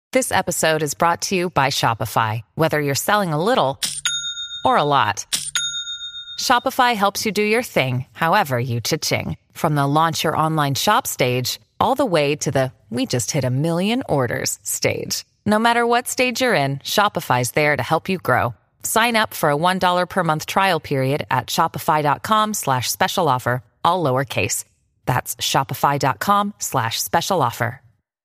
This episode is brought to you by Shopify. Whether you're selling a little or a lot, Shopify helps you do your thing, however you cha-ching. From the launch your online shop stage, all the way to the we just hit 1 million orders stage. No matter what stage you're in, Shopify's there to help you grow. Sign up for a $1 per month trial period at shopify.com/special offer, all lowercase. That's shopify.com/special offer.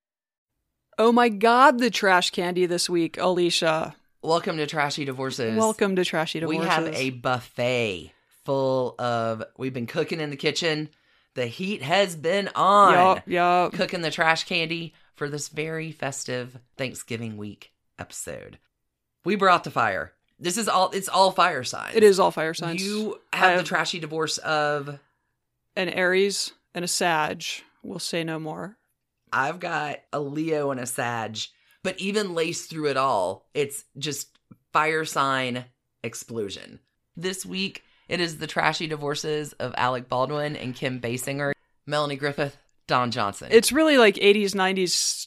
Oh my God, the trash candy this week, Alicia. Welcome to Trashy Divorces. Welcome to Trashy Divorces. We have a buffet full of, we've been cooking in the kitchen. The heat has been on. Yup. Cooking the trash candy for this very festive Thanksgiving week episode. We brought the fire. It's all fire signs. It is all fire signs. You have the trashy divorce of an Aries and a Sag. We'll say no more. I've got a Leo and a Sag, but even laced through it all, it's just fire sign explosion. This week, it is the trashy divorces of Alec Baldwin and Kim Basinger, Melanie Griffith, Don Johnson. It's really like 80s, 90s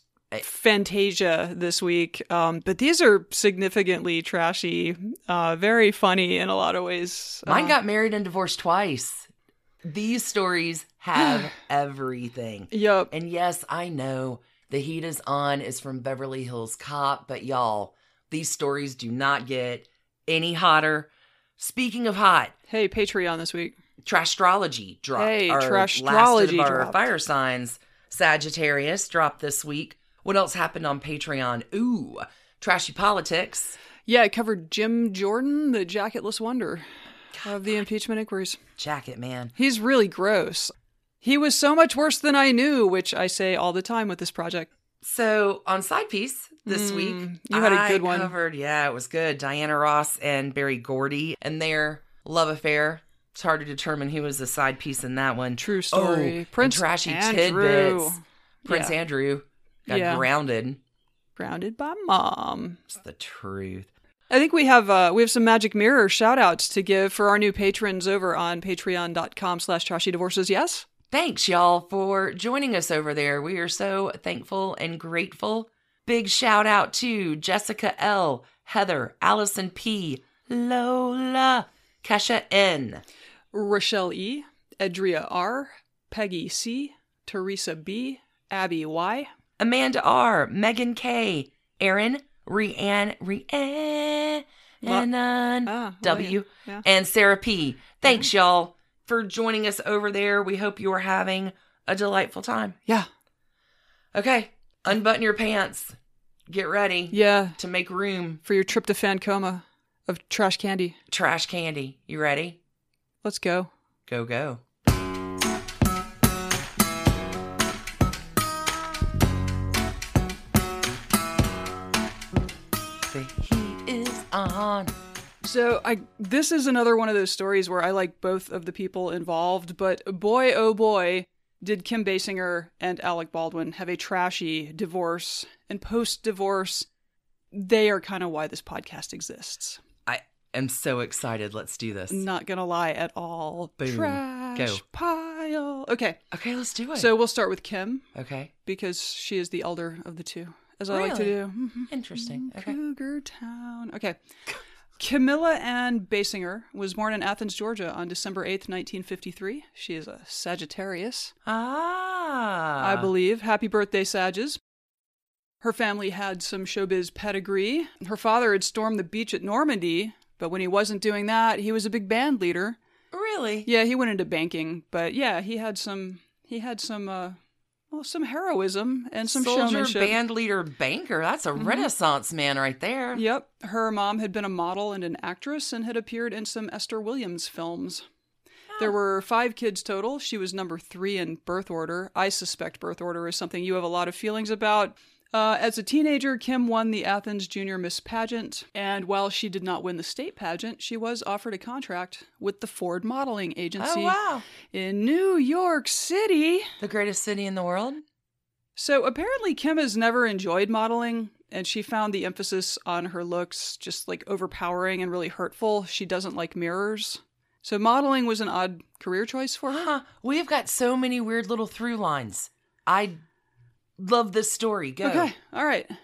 Fantasia this week, but these are significantly trashy, very funny in a lot of ways. Mine got married and divorced twice. These stories have everything. Yep. And yes, I know The Heat is On is from Beverly Hills Cop, but y'all, these stories do not get any hotter. Speaking of hot. Hey, Patreon this week. Trashtrology dropped. Hey, our Trashtrology last of our dropped. fire signs. Sagittarius dropped this week. What else happened on Patreon? Ooh, Trashy Politics. Yeah, it covered Jim Jordan, the jacketless wonder of the impeachment inquiries. Jacket, man. He's really gross. He was so much worse than I knew, which I say all the time with this project. So, on Side Piece this week, you had a good one. It was good. Diana Ross and Berry Gordy and their love affair. It's hard to determine who was the side piece in that one. True story. Oh, Prince Trashy Andrew. Tidbits. Prince Andrew got grounded. Grounded by mom. It's the truth. I think we have some Magic Mirror shout outs to give for our new patrons over on patreon.com/trashydivorces. Yes? Thanks, y'all, for joining us over there. We are so thankful and grateful. Big shout out to Jessica L., Heather, Allison P., Lola, Kesha N., Rochelle E., Edria R., Peggy C., Teresa B., Abby Y., Amanda R., Megan K., Erin, Rhiannon W., and Sarah P. Thanks, y'all, for joining us over there. We hope you are having a delightful time. Yeah. Okay, unbutton your pants. Get ready. Yeah. To make room for your tryptophan coma of trash candy. Trash candy. You ready? Let's go. Go. The heat is on. So this is another one of those stories where I like both of the people involved, but boy, oh boy, did Kim Basinger and Alec Baldwin have a trashy divorce. And post-divorce, they are kind of why this podcast exists. I am so excited. Let's do this. Not gonna lie at all. Boom. Trash Go. pile. Okay, let's do it. So we'll start with Kim. Okay. Because she is the elder of the two, as I Really? like to do. Interesting. Okay. Cougar Town. Okay. Camilla Ann Basinger was born in Athens, Georgia on December 8th, 1953. She is a Sagittarius. I believe. Happy birthday, Sages. Her family had some showbiz pedigree. Her father had stormed the beach at Normandy, but when he wasn't doing that, he was a big band leader. Really? Yeah, he went into banking, but yeah, he had some heroism and some showmanship. Soldier, band leader, banker. That's a Renaissance man right there. Yep. Her mom had been a model and an actress and had appeared in some Esther Williams films. There were 5 kids total. She was number 3 in birth order. I suspect birth order is something you have a lot of feelings about. As a teenager, Kim won the Athens Junior Miss Pageant, and while she did not win the state pageant, she was offered a contract with the Ford Modeling Agency in New York City. The greatest city in the world? So apparently Kim has never enjoyed modeling, and she found the emphasis on her looks just like overpowering and really hurtful. She doesn't like mirrors. So modeling was an odd career choice for her. We've got so many weird little through lines. I love this story. Go. Okay. All right.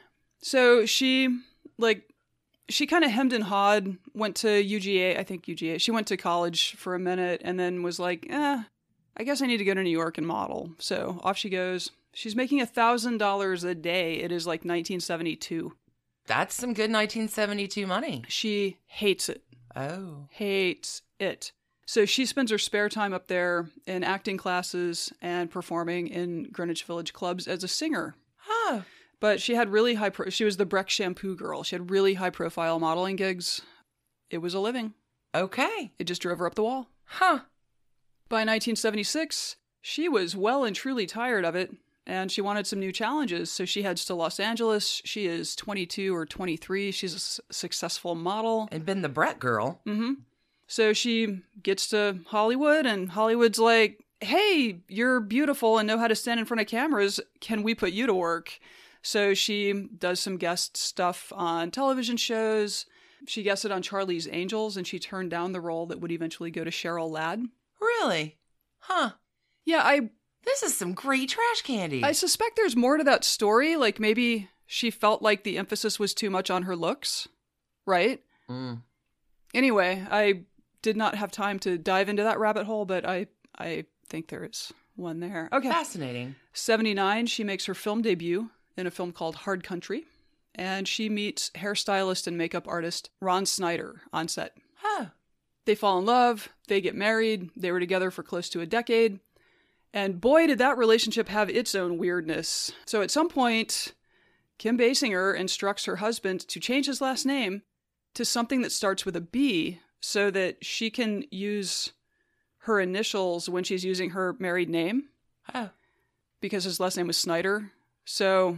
So she kind of hemmed and hawed, went to UGA. She went to college for a minute and then was like, I guess I need to go to New York and model. So off she goes. She's making $1,000 a day. It is like 1972. That's some good 1972 money. She hates it. Oh. Hates it. So she spends her spare time up there in acting classes and performing in Greenwich Village clubs as a singer. Huh. But she had really she was the Breck shampoo girl. She had really high profile modeling gigs. It was a living. Okay. It just drove her up the wall. Huh. By 1976, she was well and truly tired of it, and she wanted some new challenges. So she heads to Los Angeles. She is 22 or 23. She's a successful model. And been the Brett girl. Mm-hmm. So she gets to Hollywood, and Hollywood's like, hey, you're beautiful and know how to stand in front of cameras. Can we put you to work? So she does some guest stuff on television shows. She guested on Charlie's Angels, and she turned down the role that would eventually go to Cheryl Ladd. Really? Huh. Yeah, This is some great trash candy. I suspect there's more to that story. Like maybe she felt like the emphasis was too much on her looks, right? Mm. Anyway, I did not have time to dive into that rabbit hole, but I think there is one there. Okay. Fascinating. 79, she makes her film debut in a film called Hard Country, and she meets hairstylist and makeup artist Ron Snyder on set. Huh. They fall in love, they get married, they were together for close to a decade, and boy did that relationship have its own weirdness. So at some point, Kim Basinger instructs her husband to change his last name to something that starts with a B so that she can use her initials when she's using her married name. Oh. Because his last name was Snyder. So,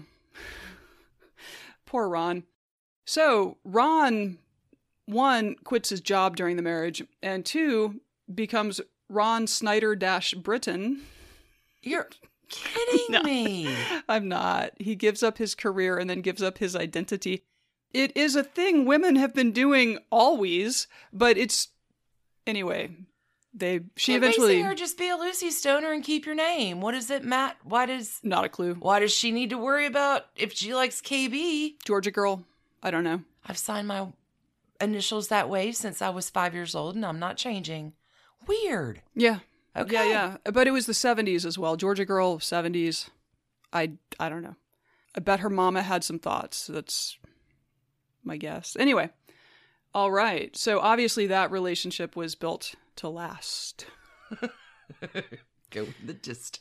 poor Ron. So, Ron, 1, quits his job during the marriage, and 2, becomes Ron Snyder-Britton. You're kidding me. I'm not. He gives up his career and then gives up his identity. It is a thing women have been doing always, but it's... Anyway, she eventually... Basinger just be a Lucy Stoner and keep your name. What is it, Matt? Not a clue. Why does she need to worry about if she likes KB? Georgia girl. I don't know. I've signed my initials that way since I was 5 years old, and I'm not changing. Weird. Yeah. Okay. Yeah. But it was the 70s as well. Georgia girl, 70s. I don't know. I bet her mama had some thoughts. That's my guess. Anyway. All right. So obviously that relationship was built to last. Go with the distance.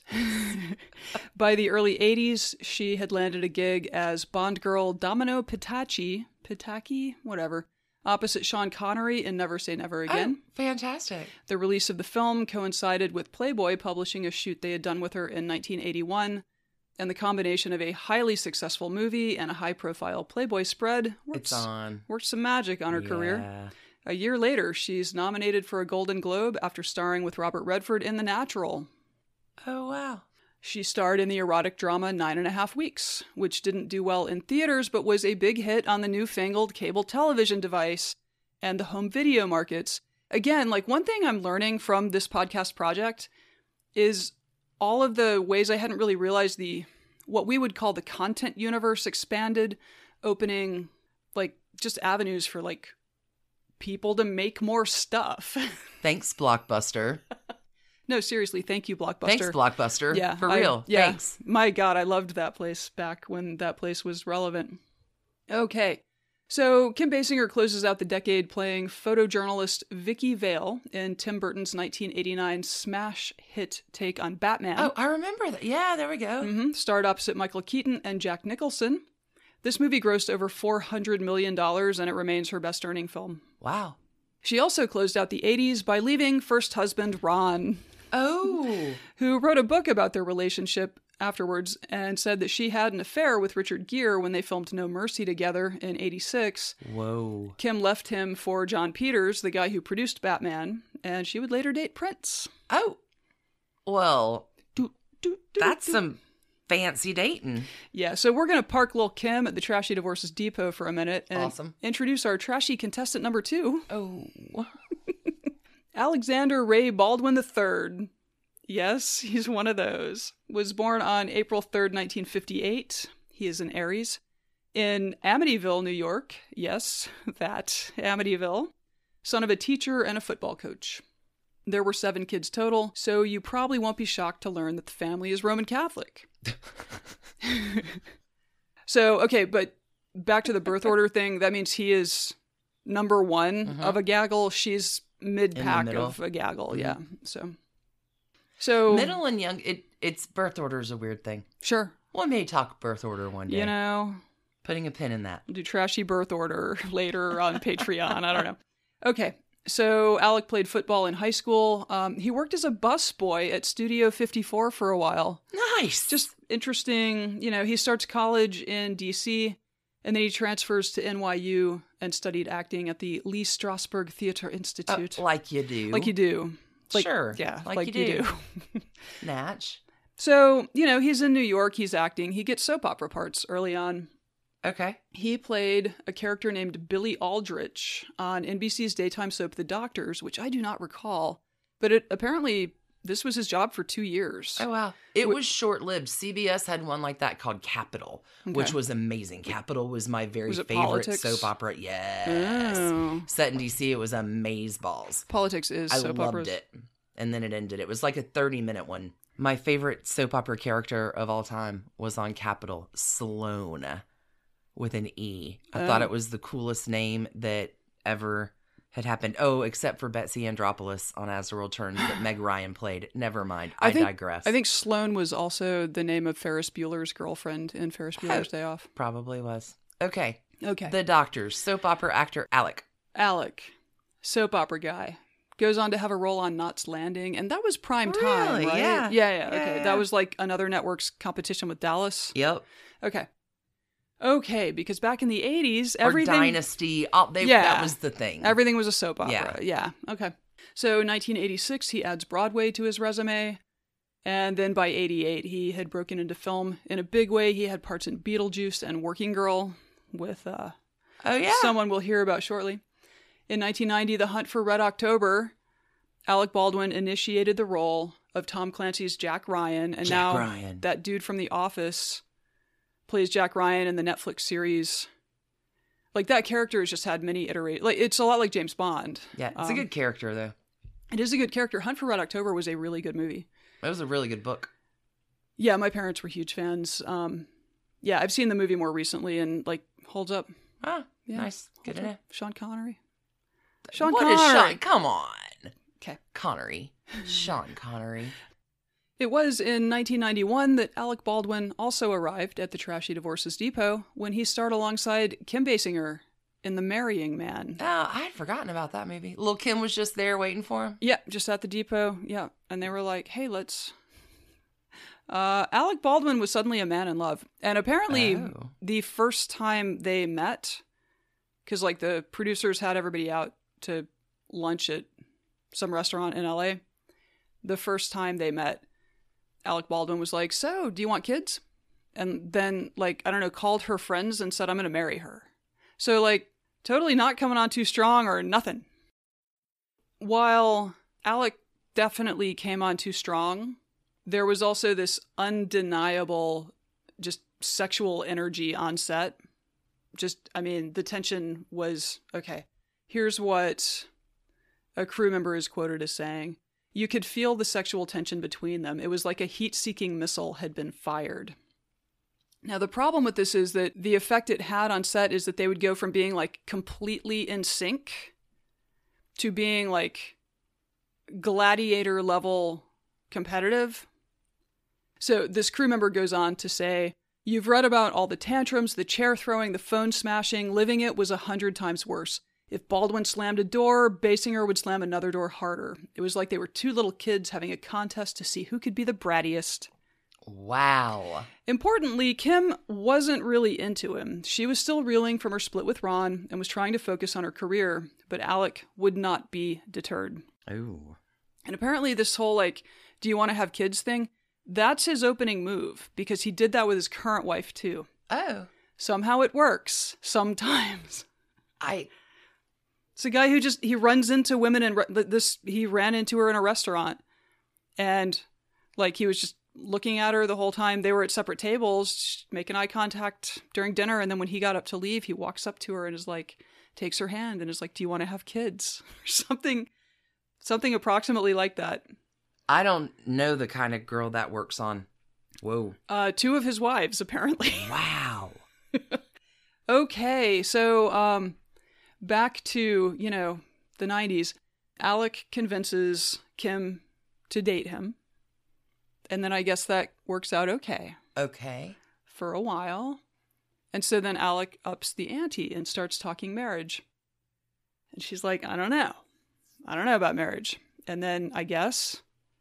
By the early 80s, she had landed a gig as Bond girl Domino Pataki, whatever, opposite Sean Connery in Never Say Never Again. Oh, fantastic. The release of the film coincided with Playboy publishing a shoot they had done with her in 1981, and the combination of a highly successful movie and a high-profile Playboy spread worked some magic on her career. A year later, she's nominated for a Golden Globe after starring with Robert Redford in The Natural. Oh, wow. She starred in the erotic drama 9.5 Weeks, which didn't do well in theaters, but was a big hit on the newfangled cable television device and the home video markets. Again, like one thing I'm learning from this podcast project is all of the ways I hadn't really realized what we would call the content universe expanded, opening like just avenues for like people to make more stuff. Thanks, Blockbuster. No, seriously, thank you, Blockbuster. Thanks, Blockbuster. Yeah, for real. Yeah. Thanks. My God, I loved that place back when that place was relevant. Okay, so Kim Basinger closes out the decade playing photojournalist Vicky Vale in Tim Burton's 1989 smash hit take on Batman. Oh, I remember that. Yeah, there we go. Starred opposite Michael Keaton and Jack Nicholson. This movie grossed over $400 million, and it remains her best-earning film. Wow. She also closed out the 80s by leaving first husband Ron. Oh. Who wrote a book about their relationship afterwards and said that she had an affair with Richard Gere when they filmed No Mercy together in 86. Whoa. Kim left him for John Peters, the guy who produced Batman, and she would later date Prince. Oh. Well, that's some fancy dating. Yeah, so we're going to park Lil' Kim at the Trashy Divorces Depot for a minute and introduce our trashy contestant number 2. Oh. Alexander Ray Baldwin III. Yes, he's one of those. Was born on April 3rd, 1958. He is an Aries. In Amityville, New York, yes, that Amityville, son of a teacher and a football coach. There were 7 kids total, so you probably won't be shocked to learn that the family is Roman Catholic. So, okay, but back to the birth order thing, that means he is number 1 of a gaggle. She's mid-pack of a gaggle, yeah. So middle and young, it's birth order is a weird thing. Sure. We may talk birth order one day. You know. Putting a pin in that. We'll do trashy birth order later on Patreon. I don't know. Okay. So Alec played football in high school. He worked as a busboy at Studio 54 for a while. Nice. Just interesting. You know, he starts college in D.C., and then he transfers to NYU and studied acting at the Lee Strasberg Theater Institute. Like you do. Like you do. Like, sure. Yeah, like you do. Natch. So, you know, he's in New York. He's acting. He gets soap opera parts early on. Okay. He played a character named Billy Aldrich on NBC's daytime soap The Doctors, which I do not recall. But apparently, this was his job for 2 years. Oh, wow. It was short-lived. CBS had one like that called Capital, which was amazing. Capital was my very favorite politics? soap opera. Yes. Oh. Set in D.C., it was amazeballs. Politics is soap I operas. loved it. And then it ended. It was like a 30-minute one. My favorite soap opera character of all time was on Capital, Sloane, with an E. I thought it was the coolest name that ever had happened. Oh, except for Betsy Andropoulos on As the World Turns that Meg Ryan played. Never mind. I digress. I think Sloane was also the name of Ferris Bueller's girlfriend in Ferris Bueller's Day Off. Probably was. Okay. Okay. The Doctors, soap opera actor Alec. Alec, soap opera guy. Goes on to have a role on Knots Landing, and that was prime time, Really? right? Yeah. Yeah. Okay, Yeah. That was like another network's competition with Dallas. Yep. Okay, because back in the 80s, Or everything... Dynasty. That was the thing. Everything was a soap opera. Yeah. Okay. So 1986, he adds Broadway to his resume. And then by 88, he had broken into film in a big way. He had parts in Beetlejuice and Working Girl with someone we'll hear about shortly. In 1990, The Hunt for Red October, Alec Baldwin initiated the role of Tom Clancy's Jack Ryan. And Ryan. That dude from The Office plays Jack Ryan in the Netflix series. Like, that character has just had many iterations. Like, it's a lot like James Bond. Yeah, it's a good character, though. It is a good character. Hunt for Red October was a really good movie. It was a really good book. Yeah, my parents were huge fans. Yeah, I've seen the movie more recently and, like, holds up. Ah, Yeah, nice. Good to know. Sean Connery. What is Sean? Come on. Okay. Connery. Sean Connery. It was in 1991 that Alec Baldwin also arrived at the Trashy Divorces Depot when he starred alongside Kim Basinger in The Marrying Man. Oh, I had forgotten about that movie. Lil' Kim was just there waiting for him. Yeah, just at the depot. Yeah. And they were like, hey, let's... Alec Baldwin was suddenly a man in love. And apparently the first time they met, because like the producers had everybody out to lunch at some restaurant in LA. The first time they met, Alec Baldwin was like, so, do you want kids? And then, like, I don't know, called her friends and said, I'm going to marry her. So, like, totally not coming on too strong or nothing. While Alec definitely came on too strong, there was also this undeniable, just sexual energy on set. Just, I mean, the tension was, okay, here's what a crew member is quoted as saying. You could feel the sexual tension between them. It was like a heat-seeking missile had been fired. Now, the problem with this is that the effect it had on set is that they would go from being, like, completely in sync to being, like, gladiator-level competitive. So this crew member goes on to say, you've read about all the tantrums, the chair throwing, the phone smashing. Living it was 100 times worse. If Baldwin slammed a door, Basinger would slam another door harder. It was like they were two little kids having a contest to see who could be the brattiest. Wow. Importantly, Kim wasn't really into him. She was still reeling from her split with Ron and was trying to focus on her career, but Alec would not be deterred. Ooh. And apparently this whole, like, do you want to have kids thing, that's his opening move, because he did that with his current wife, too. Oh. Somehow it works. Sometimes. It's a guy who he runs into women and he ran into her in a restaurant and like he was just looking at her the whole time. They were at separate tables, making eye contact during dinner. And then when he got up to leave, he walks up to her and is like, takes her hand and is like, do you want to have kids? Or something approximately like that. I don't know the kind of girl that works on. Whoa. 2 of his wives, apparently. Wow. Okay, so back to, the 90s. Alec convinces Kim to date him. And then I guess that works out okay. Okay. For a while. And so then Alec ups the ante and starts talking marriage. And she's like, I don't know about marriage. And then I guess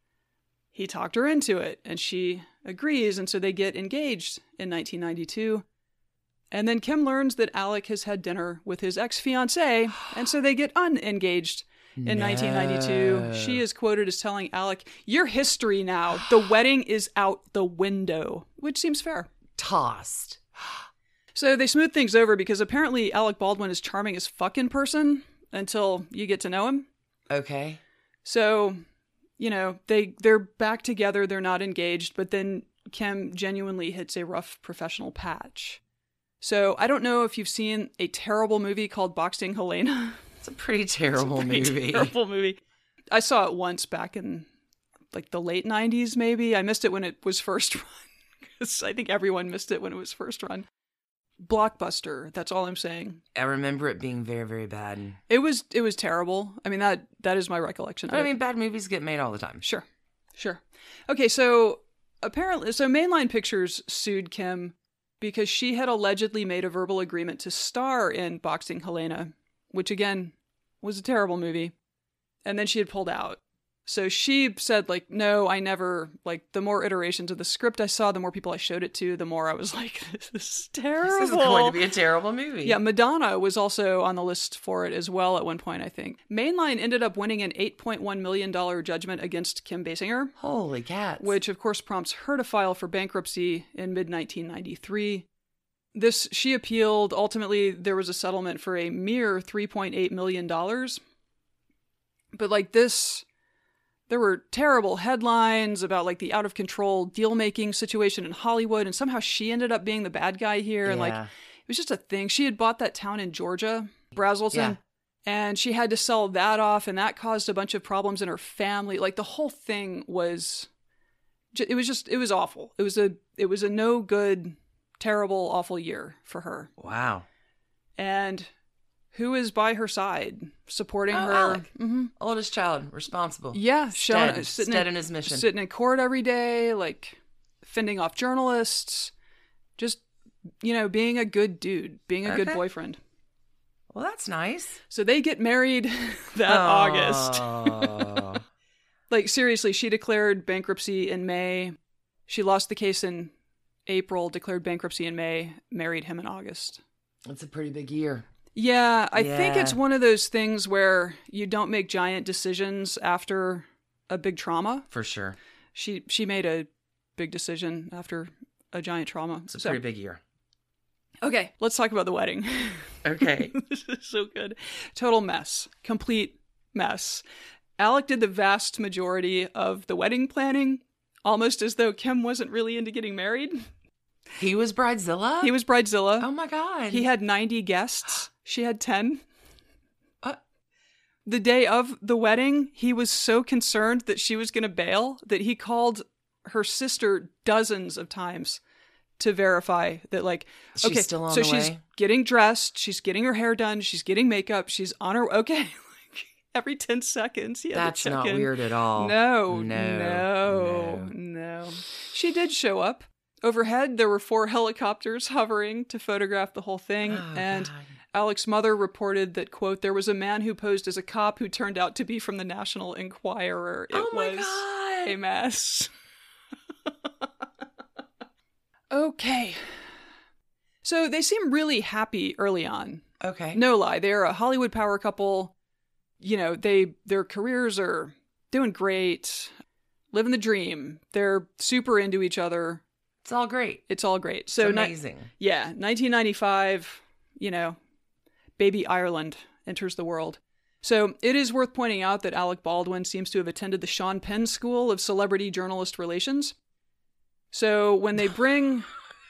he talked her into it and she agrees. And so they get engaged in 1992. And then Kim learns that Alec has had dinner with his ex-fiancée. And so they get unengaged in 1992. She is quoted as telling Alec, "You're history now. The wedding is out the window," which seems fair. Tossed. So they smooth things over because apparently Alec Baldwin is charming as fuck in person until you get to know him. Okay. So, they're back together. They're not engaged, but then Kim genuinely hits a rough professional patch. So I don't know if you've seen a terrible movie called Boxing Helena. It's a pretty terrible movie. Terrible movie. I saw it once back in the late 90s, maybe. I missed it when it was first run. Because I think everyone missed it when it was first run. Blockbuster. That's all I'm saying. I remember it being very, very bad. It was terrible. I mean, that is my recollection of it. Bad movies get made all the time. Sure. Okay, so Mainline Pictures sued Kim because she had allegedly made a verbal agreement to star in Boxing Helena, which again was a terrible movie. And then she had pulled out. So she said, no, I never, the more iterations of the script I saw, the more people I showed it to, the more I was like, this is terrible. This is going to be a terrible movie. Yeah, Madonna was also on the list for it as well at one point, I think. Mainline ended up winning an $8.1 million judgment against Kim Basinger. Holy cats. Which, of course, prompts her to file for bankruptcy in mid-1993. She appealed. Ultimately, there was a settlement for a mere $3.8 million. But there were terrible headlines about the out of control deal making situation in Hollywood, and somehow she ended up being the bad guy here. Yeah. And it was just a thing. She had bought that town in Georgia, Brazelton, and she had to sell that off, and that caused a bunch of problems in her family. The whole thing was, it was awful. It was a no good, terrible, awful year for her. Wow. And who is by her side, supporting her? Alec. Mm-hmm. Oldest child, responsible. Yeah, stead in his mission. Sitting in court every day, fending off journalists, just, being a good dude, being a good boyfriend. Well, that's nice. So they get married that August. Seriously, she declared bankruptcy in May. She lost the case in April, declared bankruptcy in May, married him in August. That's a pretty big year. Yeah, I think it's one of those things where you don't make giant decisions after a big trauma. For sure. She made a big decision after a giant trauma. It's a pretty big year. Okay, let's talk about the wedding. Okay. This is so good. Total mess. Complete mess. Alec did the vast majority of the wedding planning, almost as though Kim wasn't really into getting married. He was Bridezilla? He was Bridezilla. Oh my God. He had 90 guests. She had 10. The day of the wedding, he was so concerned that she was going to bail that he called her sister dozens of times to verify that, she's still on the way. So she's getting dressed, she's getting her hair done, she's getting makeup, she's on her, okay. Every 10 seconds, he had That's to check not in. Weird at all. No. She did show up. Overhead, there were 4 helicopters hovering to photograph the whole thing. God. Alec's mother reported that, quote, there was a man who posed as a cop who turned out to be from the National Enquirer. It was a mess. Okay. So they seem really happy early on. Okay. No lie. They're a Hollywood power couple. Their careers are doing great. Living the dream. They're super into each other. It's all great. So it's amazing. 1995, baby Ireland enters the world. So it is worth pointing out that Alec Baldwin seems to have attended the Sean Penn School of Celebrity Journalist Relations. So when they bring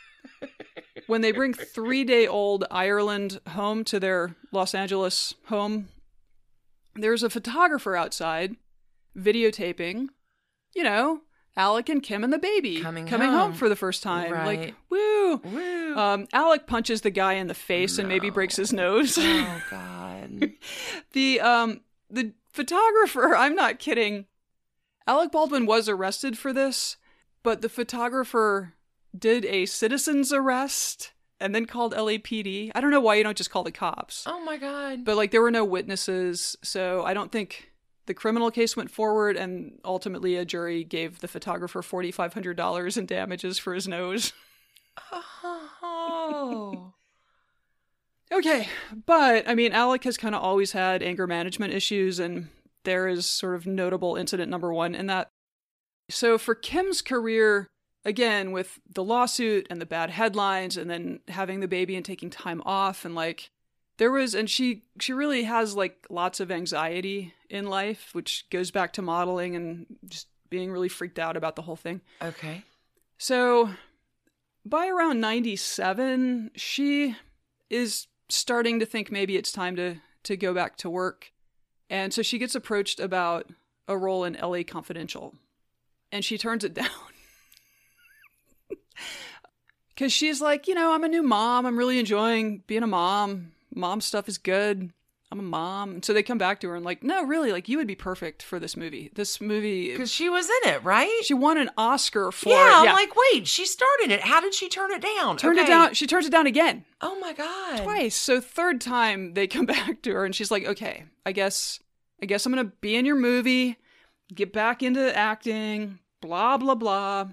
3-day-old Ireland home to their Los Angeles home, there's a photographer outside videotaping, you know, Alec and Kim and the baby coming home for the first time. Right. Like, woo! Alec punches the guy in the face and maybe breaks his nose. Oh, God. The photographer, I'm not kidding. Alec Baldwin was arrested for this, but the photographer did a citizen's arrest and then called LAPD. I don't know why you don't just call the cops. Oh, my God. But, like, there were no witnesses, so I don't think the criminal case went forward, and ultimately a jury gave the photographer $4,500 in damages for his nose. Oh. Okay, but, I mean, Alec has kind of always had anger management issues, and there is sort of notable incident number one in that. So for Kim's career, again, with the lawsuit and the bad headlines, and then having the baby and taking time off, and, like, there was, and she really has, like, lots of anxiety in life, which goes back to modeling and just being really freaked out about the whole thing. Okay. So by around 97, she is starting to think maybe it's time to go back to work. And so she gets approached about a role in LA Confidential. And she turns it down. Because she's like, you know, I'm a new mom. I'm really enjoying being a mom. Mom stuff is good. I'm a mom. And so they come back to her and like, no, really, like, you would be perfect for this movie. This movie. Because she was in it, right? She won an Oscar for it. Yeah, I'm like, wait, she started it. How did she turn it down? Turned it down. She turns it down again. Oh my God. Twice. So third time they come back to her and she's like, okay, I guess I'm going to be in your movie, get back into acting, blah, blah, blah.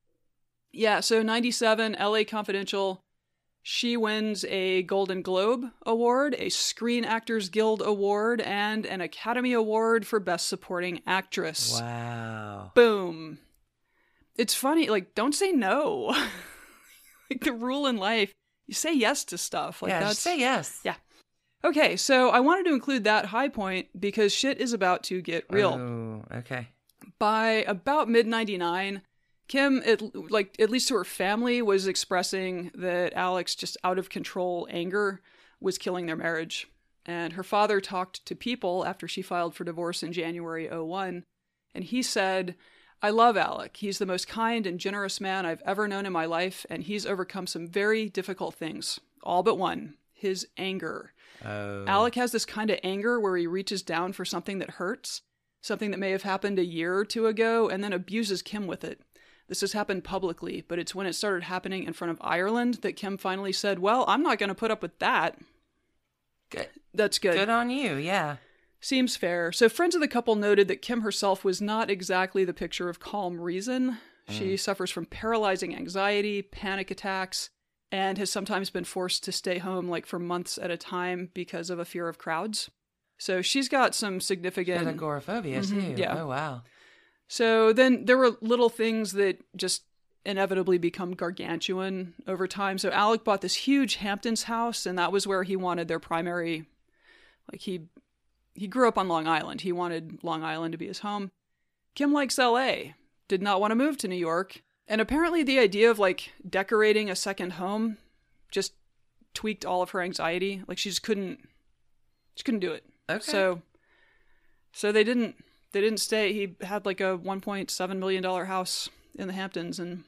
Yeah, so 97, LA Confidential. She wins a Golden Globe Award, a Screen Actors Guild Award, and an Academy Award for Best Supporting Actress. Wow. Boom. It's funny, like, don't say no. Like, the rule in life, you say yes to stuff. Like, yeah, that's, just say yes. Yeah. Okay, so I wanted to include that high point because shit is about to get real. Oh, okay. By about mid-99, Kim, at least to her family, was expressing that Alec's just out of control anger was killing their marriage. And her father talked to People after she filed for divorce in January 2001, and he said, I love Alec. He's the most kind and generous man I've ever known in my life, and he's overcome some very difficult things. All but one, his anger. Oh. Alec has this kind of anger where he reaches down for something that hurts, something that may have happened a year or two ago, and then abuses Kim with it. This has happened publicly, but it's when it started happening in front of Ireland that Kim finally said, well, I'm not going to put up with that. Good. That's good. Good on you, yeah. Seems fair. So friends of the couple noted that Kim herself was not exactly the picture of calm reason. She suffers from paralyzing anxiety, panic attacks, and has sometimes been forced to stay home like for months at a time because of a fear of crowds. So she's got some significant... And agoraphobia, too. Yeah. Oh, wow. So then there were little things that just inevitably become gargantuan over time. So Alec bought this huge Hamptons house, and that was where he wanted their primary... Like, he grew up on Long Island. He wanted Long Island to be his home. Kim likes LA, did not want to move to New York. And apparently the idea of, like, decorating a second home just tweaked all of her anxiety. Like, she couldn't do it. Okay. So they didn't stay. He had like a $1.7 million house in the Hamptons. And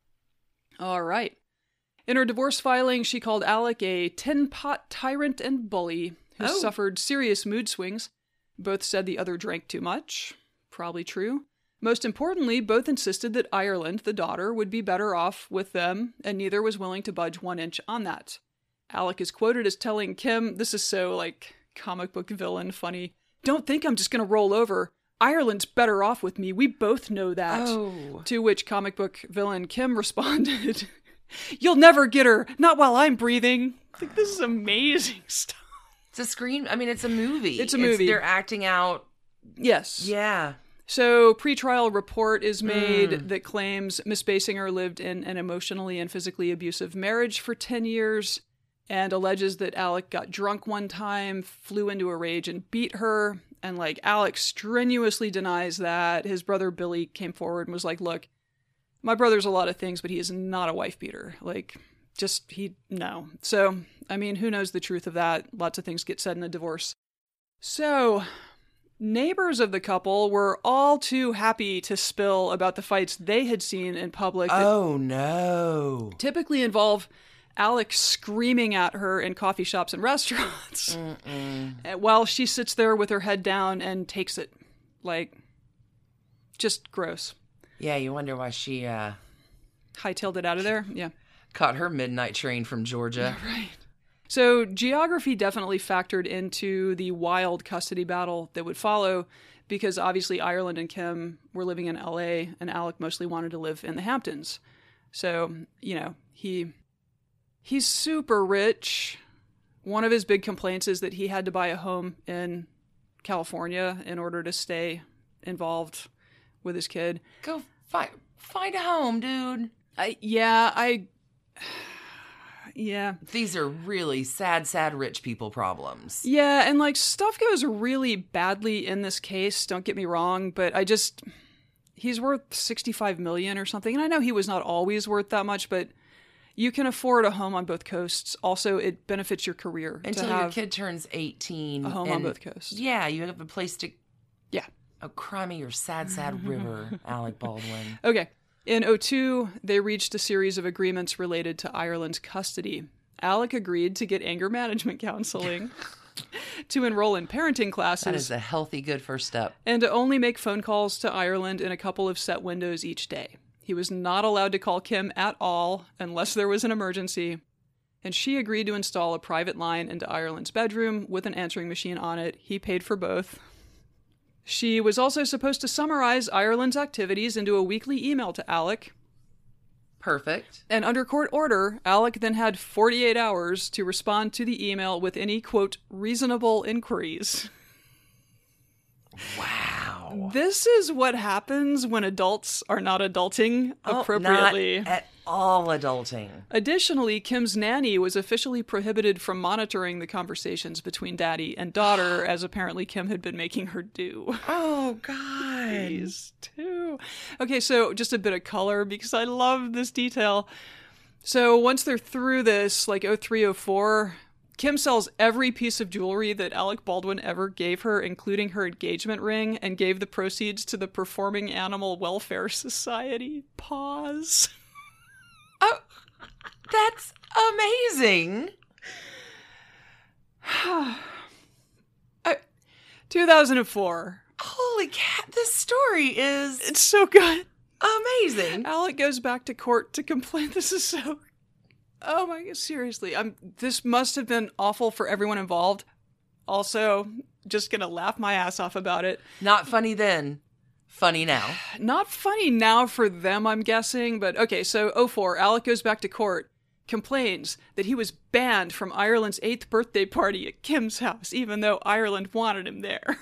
all right. In her divorce filing, she called Alec a tin pot tyrant and bully who suffered serious mood swings. Both said the other drank too much. Probably true. Most importantly, both insisted that Ireland, the daughter, would be better off with them, and neither was willing to budge 1 inch on that. Alec is quoted as telling Kim, this is so, like, comic book villain funny, don't think I'm just going to roll over. Ireland's better off with me. We both know that. Oh. To which comic book villain Kim responded, you'll never get her. Not while I'm breathing. Like, this is amazing stuff. It's a screen. I mean, it's a movie. It's a movie. They're acting out. Yes. Yeah. So, pretrial report is made that claims Miss Basinger lived in an emotionally and physically abusive marriage for 10 years and alleges that Alec got drunk one time, flew into a rage and beat her. And, like, Alec strenuously denies that. His brother Billy came forward and was like, look, My brother's a lot of things, but he is not a wife beater. Like, no. So, I mean, who knows the truth of that? Lots of things get said in a divorce. So, neighbors of the couple were all too happy to spill about the fights they had seen in public. Oh, no. Typically involve Alec screaming at her in coffee shops and restaurants while she sits there with her head down and takes it. Like, just gross. Yeah, you wonder why she hightailed it out of there. Yeah. Caught her midnight train from Georgia. Yeah, right. So geography definitely factored into the wild custody battle that would follow, because obviously Ireland and Kim were living in LA and Alec mostly wanted to live in the Hamptons. So, you know, he's super rich. One of his big complaints is that he had to buy a home in California in order to stay involved with his kid. Go find a home, dude. Yeah. These are really sad rich people problems. Yeah, and like stuff goes really badly in this case, don't get me wrong, but he's worth $65 million or something. And I know he was not always worth that much, but you can afford a home on both coasts. Also, it benefits your career until to have your kid turns 18. A home on both coasts. Yeah, you have a place to... Yeah. Oh, cry me your sad river, Alec Baldwin. Okay. In 2002, they reached a series of agreements related to Ireland's custody. Alec agreed to get anger management counseling, to enroll in parenting classes. That is a healthy, good first step. And to only make phone calls to Ireland in a couple of set windows each day. He was not allowed to call Kim at all unless there was an emergency. And she agreed to install a private line into Ireland's bedroom with an answering machine on it. He paid for both. She was also supposed to summarize Ireland's activities into a weekly email to Alec. Perfect. And under court order, Alec then had 48 hours to respond to the email with any, quote, reasonable inquiries. Wow. This is what happens when adults are not adulting appropriately. Not at all adulting. Additionally, Kim's nanny was officially prohibited from monitoring the conversations between daddy and daughter, as apparently Kim had been making her do. Oh, God. These two. Okay, so just a bit of color, because I love this detail. So once they're through this, like 03, 04, Kim sells every piece of jewelry that Alec Baldwin ever gave her, including her engagement ring, and gave the proceeds to the Performing Animal Welfare Society. Pause. Oh, that's amazing. 2004. Holy cat, this story is... It's so good. Amazing. Alec goes back to court to complain. This is so... Oh my God, seriously. This must have been awful for everyone involved. Also, just gonna laugh my ass off about it. Not funny then. Funny now. Not funny now for them, I'm guessing. But okay, so 2004, Alec goes back to court, complains that he was banned from Ireland's 8th birthday party at Kim's house, even though Ireland wanted him there.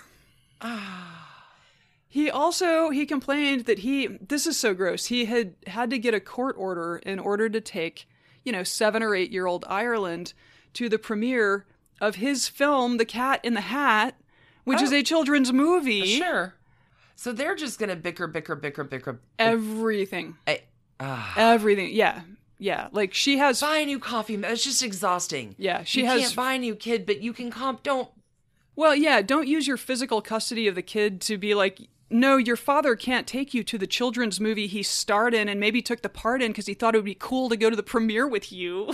He complained that this is so gross, he had to get a court order in order to take 7 or 8 year old Ireland to the premiere of his film, The Cat in the Hat, which is a children's movie. Sure. So they're just going to bicker. Everything. Everything. Yeah. Yeah. Like she has... Buy a new coffee. It's just exhausting. Yeah. You can't buy a new kid, but you can don't... Well, yeah. Don't use your physical custody of the kid to be like... No, your father can't take you to the children's movie he starred in and maybe took the part in because he thought it would be cool to go to the premiere with you.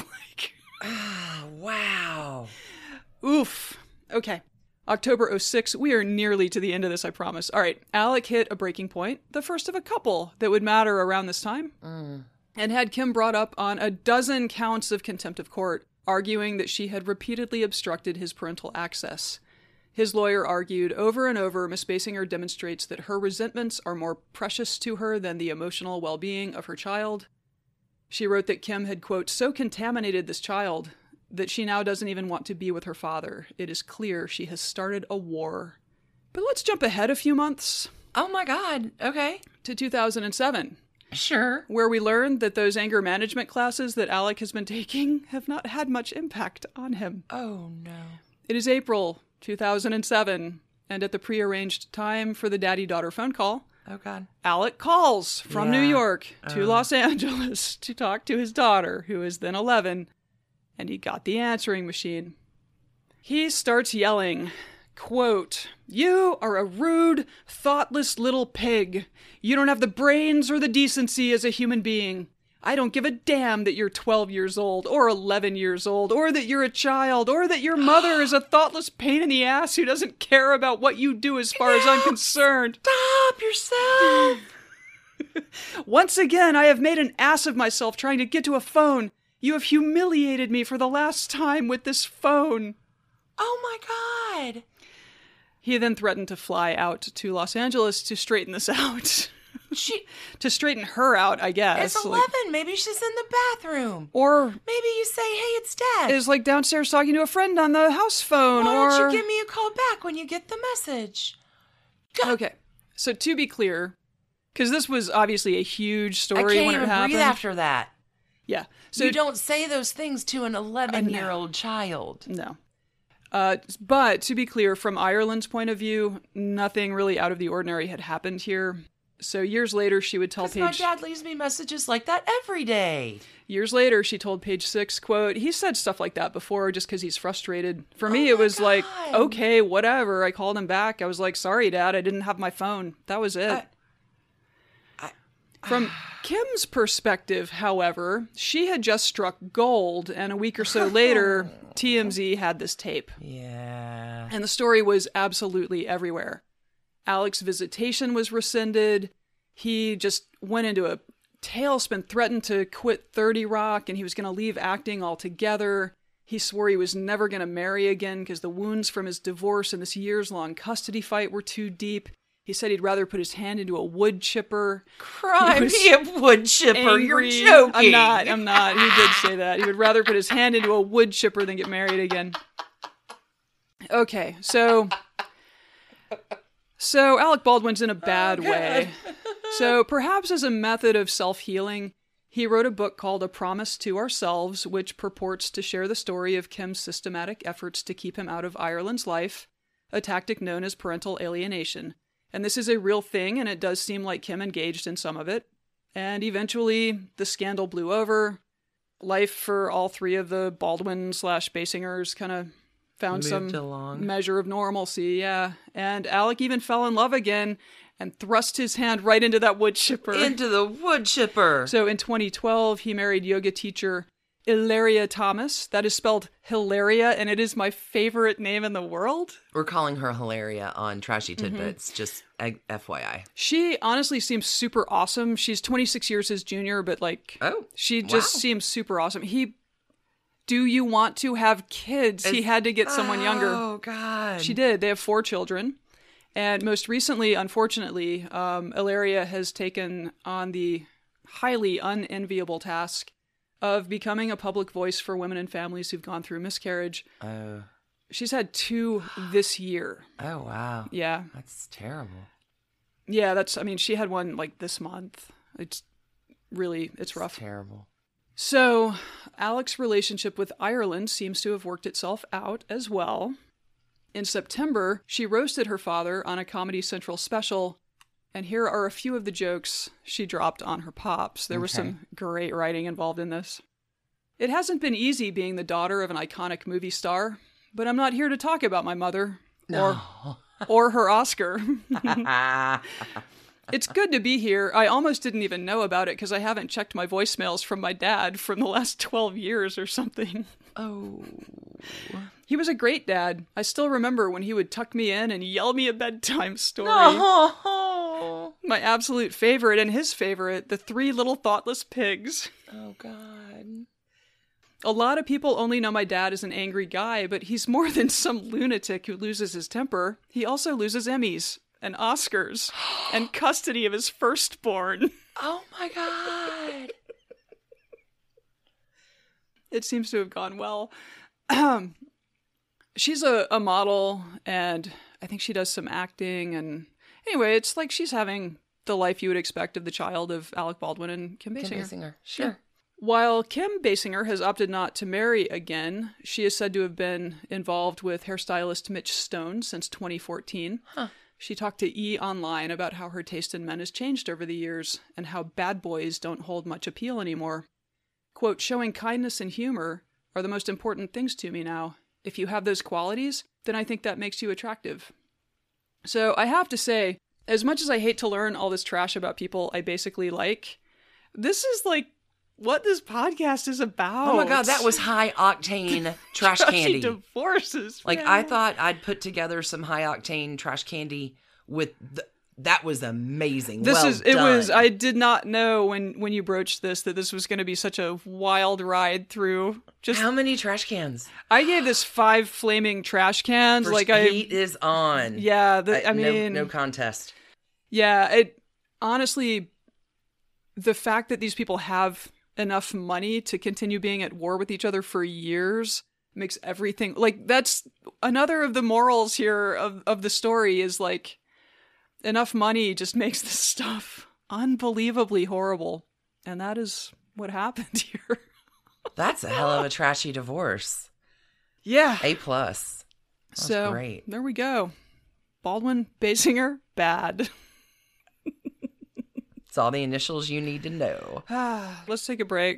Wow. Oof. Okay. October 2006. We are nearly to the end of this, I promise. All right. Alec hit a breaking point, the first of a couple that would matter around this time, and had Kim brought up on a dozen counts of contempt of court, arguing that she had repeatedly obstructed his parental access. His lawyer argued over and over, Miss Basinger demonstrates that her resentments are more precious to her than the emotional well-being of her child. She wrote that Kim had, quote, so contaminated this child that she now doesn't even want to be with her father. It is clear she has started a war. But let's jump ahead a few months. Oh my God. Okay. To 2007. Sure. Where we learned that those anger management classes that Alec has been taking have not had much impact on him. Oh no. It is April 2007, and at the prearranged time for the daddy-daughter phone call, Oh, God. Alec calls from New Yeah. York to Los Angeles to talk to his daughter, who is then 11, and he got the answering machine. He starts yelling, quote, "You are a rude, thoughtless little pig. You don't have the brains or the decency as a human being. I don't give a damn that you're 12 years old or 11 years old or that you're a child or that your mother is a thoughtless pain in the ass who doesn't care about what you do as far as I'm concerned. Stop yourself. Once again, I have made an ass of myself trying to get to a phone. You have humiliated me for the last time with this phone." Oh, my God. He then threatened to fly out to Los Angeles to straighten this out. To straighten her out, I guess. It's 11. Maybe she's in the bathroom. Or maybe you say, "Hey, it's Dad. is like downstairs talking to a friend on the house phone. Why don't you give me a call back when you get the message?" Okay, so to be clear, because this was obviously a huge story I can't when it even happened. breathe after that. Yeah. So You don't say those things to an 11-year-old child. No. But to be clear, from Ireland's point of view, nothing really out of the ordinary had happened here. So years later, she would tell Because my Page... dad leaves me messages like that every day. Years later, she told Page Six, quote, "He said stuff like that before just because he's frustrated. For me, it was like, okay, whatever. I called him back. I was like, sorry, Dad, I didn't have my phone. That was it." From Kim's perspective, however, she had just struck gold, and a week or so later, TMZ had this tape. Yeah. And the story was absolutely everywhere. Alec's visitation was rescinded. He just went into a tailspin, threatened to quit 30 Rock, and he was going to leave acting altogether. He swore he was never going to marry again because the wounds from his divorce and this years-long custody fight were too deep. He said he'd rather put his hand into a wood chipper. Cry me a wood chipper. You're joking. I'm not. He did say that. He would rather put his hand into a wood chipper than get married again. Okay, so Alec Baldwin's in a bad way. So perhaps as a method of self-healing, he wrote a book called A Promise to Ourselves, which purports to share the story of Kim's systematic efforts to keep him out of Ireland's life, a tactic known as parental alienation. And this is a real thing, and it does seem like Kim engaged in some of it. And eventually, the scandal blew over. Life for all three of the Baldwin/Basingers kind of found Moved some along. measure of normalcy, yeah. And Alec even fell in love again and thrust his hand right into that wood chipper. Into the wood chipper. So in 2012, he married yoga teacher Ilaria Thomas. That is spelled Hilaria, and it is my favorite name in the world. We're calling her Hilaria on Trashy Tidbits, just FYI. She honestly seems super awesome. She's 26 years his junior, but she just seems super awesome. Do you want to have kids? He had to get someone younger. Oh, God. She did. They have 4 children. And most recently, unfortunately, Ilaria has taken on the highly unenviable task of becoming a public voice for women and families who've gone through miscarriage. Oh. She's had 2 this year. Oh, wow. Yeah. That's terrible. Yeah, she had one like this month. It's rough. Terrible. So, Alec's relationship with Ireland seems to have worked itself out as well. In September, she roasted her father on a Comedy Central special, and here are a few of the jokes she dropped on her pops. There was some great writing involved in this. "It hasn't been easy being the daughter of an iconic movie star, but I'm not here to talk about my mother or her Oscar. It's good to be here. I almost didn't even know about it because I haven't checked my voicemails from my dad from the last 12 years or something." Oh. He was a great dad. I still remember when he would tuck me in and yell me a bedtime story. Oh. My absolute favorite and his favorite, The 3 Little Thoughtless Pigs. Oh, God. A lot of people only know my dad as an angry guy, but he's more than some lunatic who loses his temper. He also loses Emmys and Oscars and custody of his firstborn. Oh, my God. It seems to have gone well. She's a model, and I think she does some acting. And anyway, it's like she's having the life you would expect of the child of Alec Baldwin and Kim Basinger. Kim Basinger. Sure. Yeah. While Kim Basinger has opted not to marry again, she is said to have been involved with hairstylist Mitch Stone since 2014. She talked to E! Online about how her taste in men has changed over the years and how bad boys don't hold much appeal anymore. Quote, showing kindness and humor are the most important things to me now. If you have those qualities, then I think that makes you attractive. So I have to say, as much as I hate to learn all this trash about people I basically like, this is like what this podcast is about. Oh my God, that was high octane trash candy. Divorces. Like, man. I thought I'd put together some high octane trash candy with that was amazing. I did not know when you broached this that this was going to be such a wild ride through. Just how many trash cans? I gave this 5 flaming trash cans. Heat is on. Yeah, no contest. Yeah, it honestly, the fact that these people have enough money to continue being at war with each other for years makes everything like that's another of the morals here of the story is like enough money just makes this stuff unbelievably horrible, and that is what happened here. That's a hell of a trashy divorce. Yeah, A+. That's so great. There we go. Baldwin Basinger, bad. It's all the initials you need to know. Let's take a break.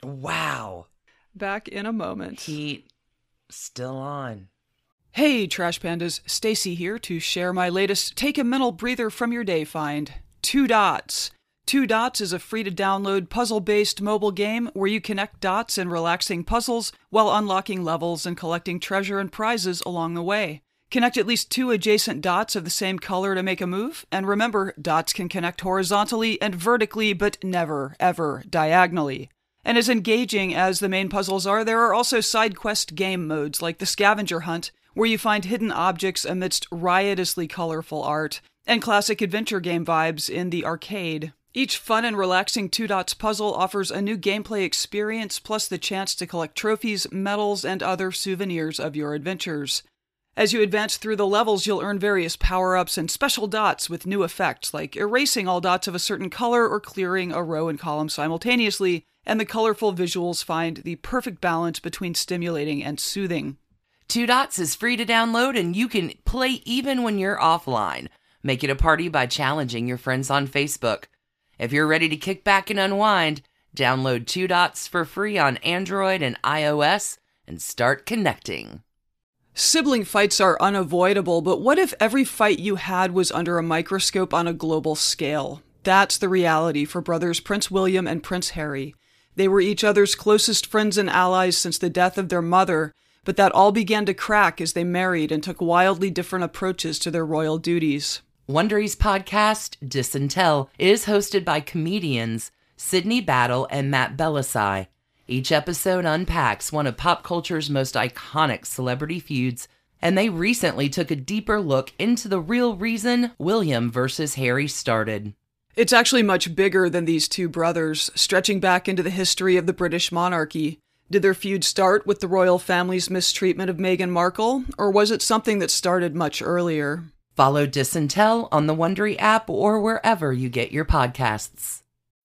Wow. Back in a moment. Heat still on. Hey, Trash Pandas. Stacy here to share my latest Take a Mental Breather from Your Day find. 2 Dots. 2 Dots is a free-to-download puzzle-based mobile game where you connect dots in relaxing puzzles while unlocking levels and collecting treasure and prizes along the way. Connect at least 2 adjacent dots of the same color to make a move, and remember, dots can connect horizontally and vertically, but never, ever diagonally. And as engaging as the main puzzles are, there are also side quest game modes like the Scavenger Hunt, where you find hidden objects amidst riotously colorful art, and classic adventure game vibes in the arcade. Each fun and relaxing 2 Dots puzzle offers a new gameplay experience, plus the chance to collect trophies, medals, and other souvenirs of your adventures. As you advance through the levels, you'll earn various power-ups and special dots with new effects, like erasing all dots of a certain color or clearing a row and column simultaneously, and the colorful visuals find the perfect balance between stimulating and soothing. 2 Dots is free to download, and you can play even when you're offline. Make it a party by challenging your friends on Facebook. If you're ready to kick back and unwind, download 2 Dots for free on Android and iOS and start connecting. Sibling fights are unavoidable, but what if every fight you had was under a microscope on a global scale? That's the reality for brothers Prince William and Prince Harry. They were each other's closest friends and allies since the death of their mother, but that all began to crack as they married and took wildly different approaches to their royal duties. Wondery's podcast, Dis and Tell, is hosted by comedians Sydney Battle and Matt Belisai. Each episode unpacks one of pop culture's most iconic celebrity feuds, and they recently took a deeper look into the real reason William versus Harry started. It's actually much bigger than these 2 brothers, stretching back into the history of the British monarchy. Did their feud start with the royal family's mistreatment of Meghan Markle, or was it something that started much earlier? Follow Dis and Tell on the Wondery app or wherever you get your podcasts.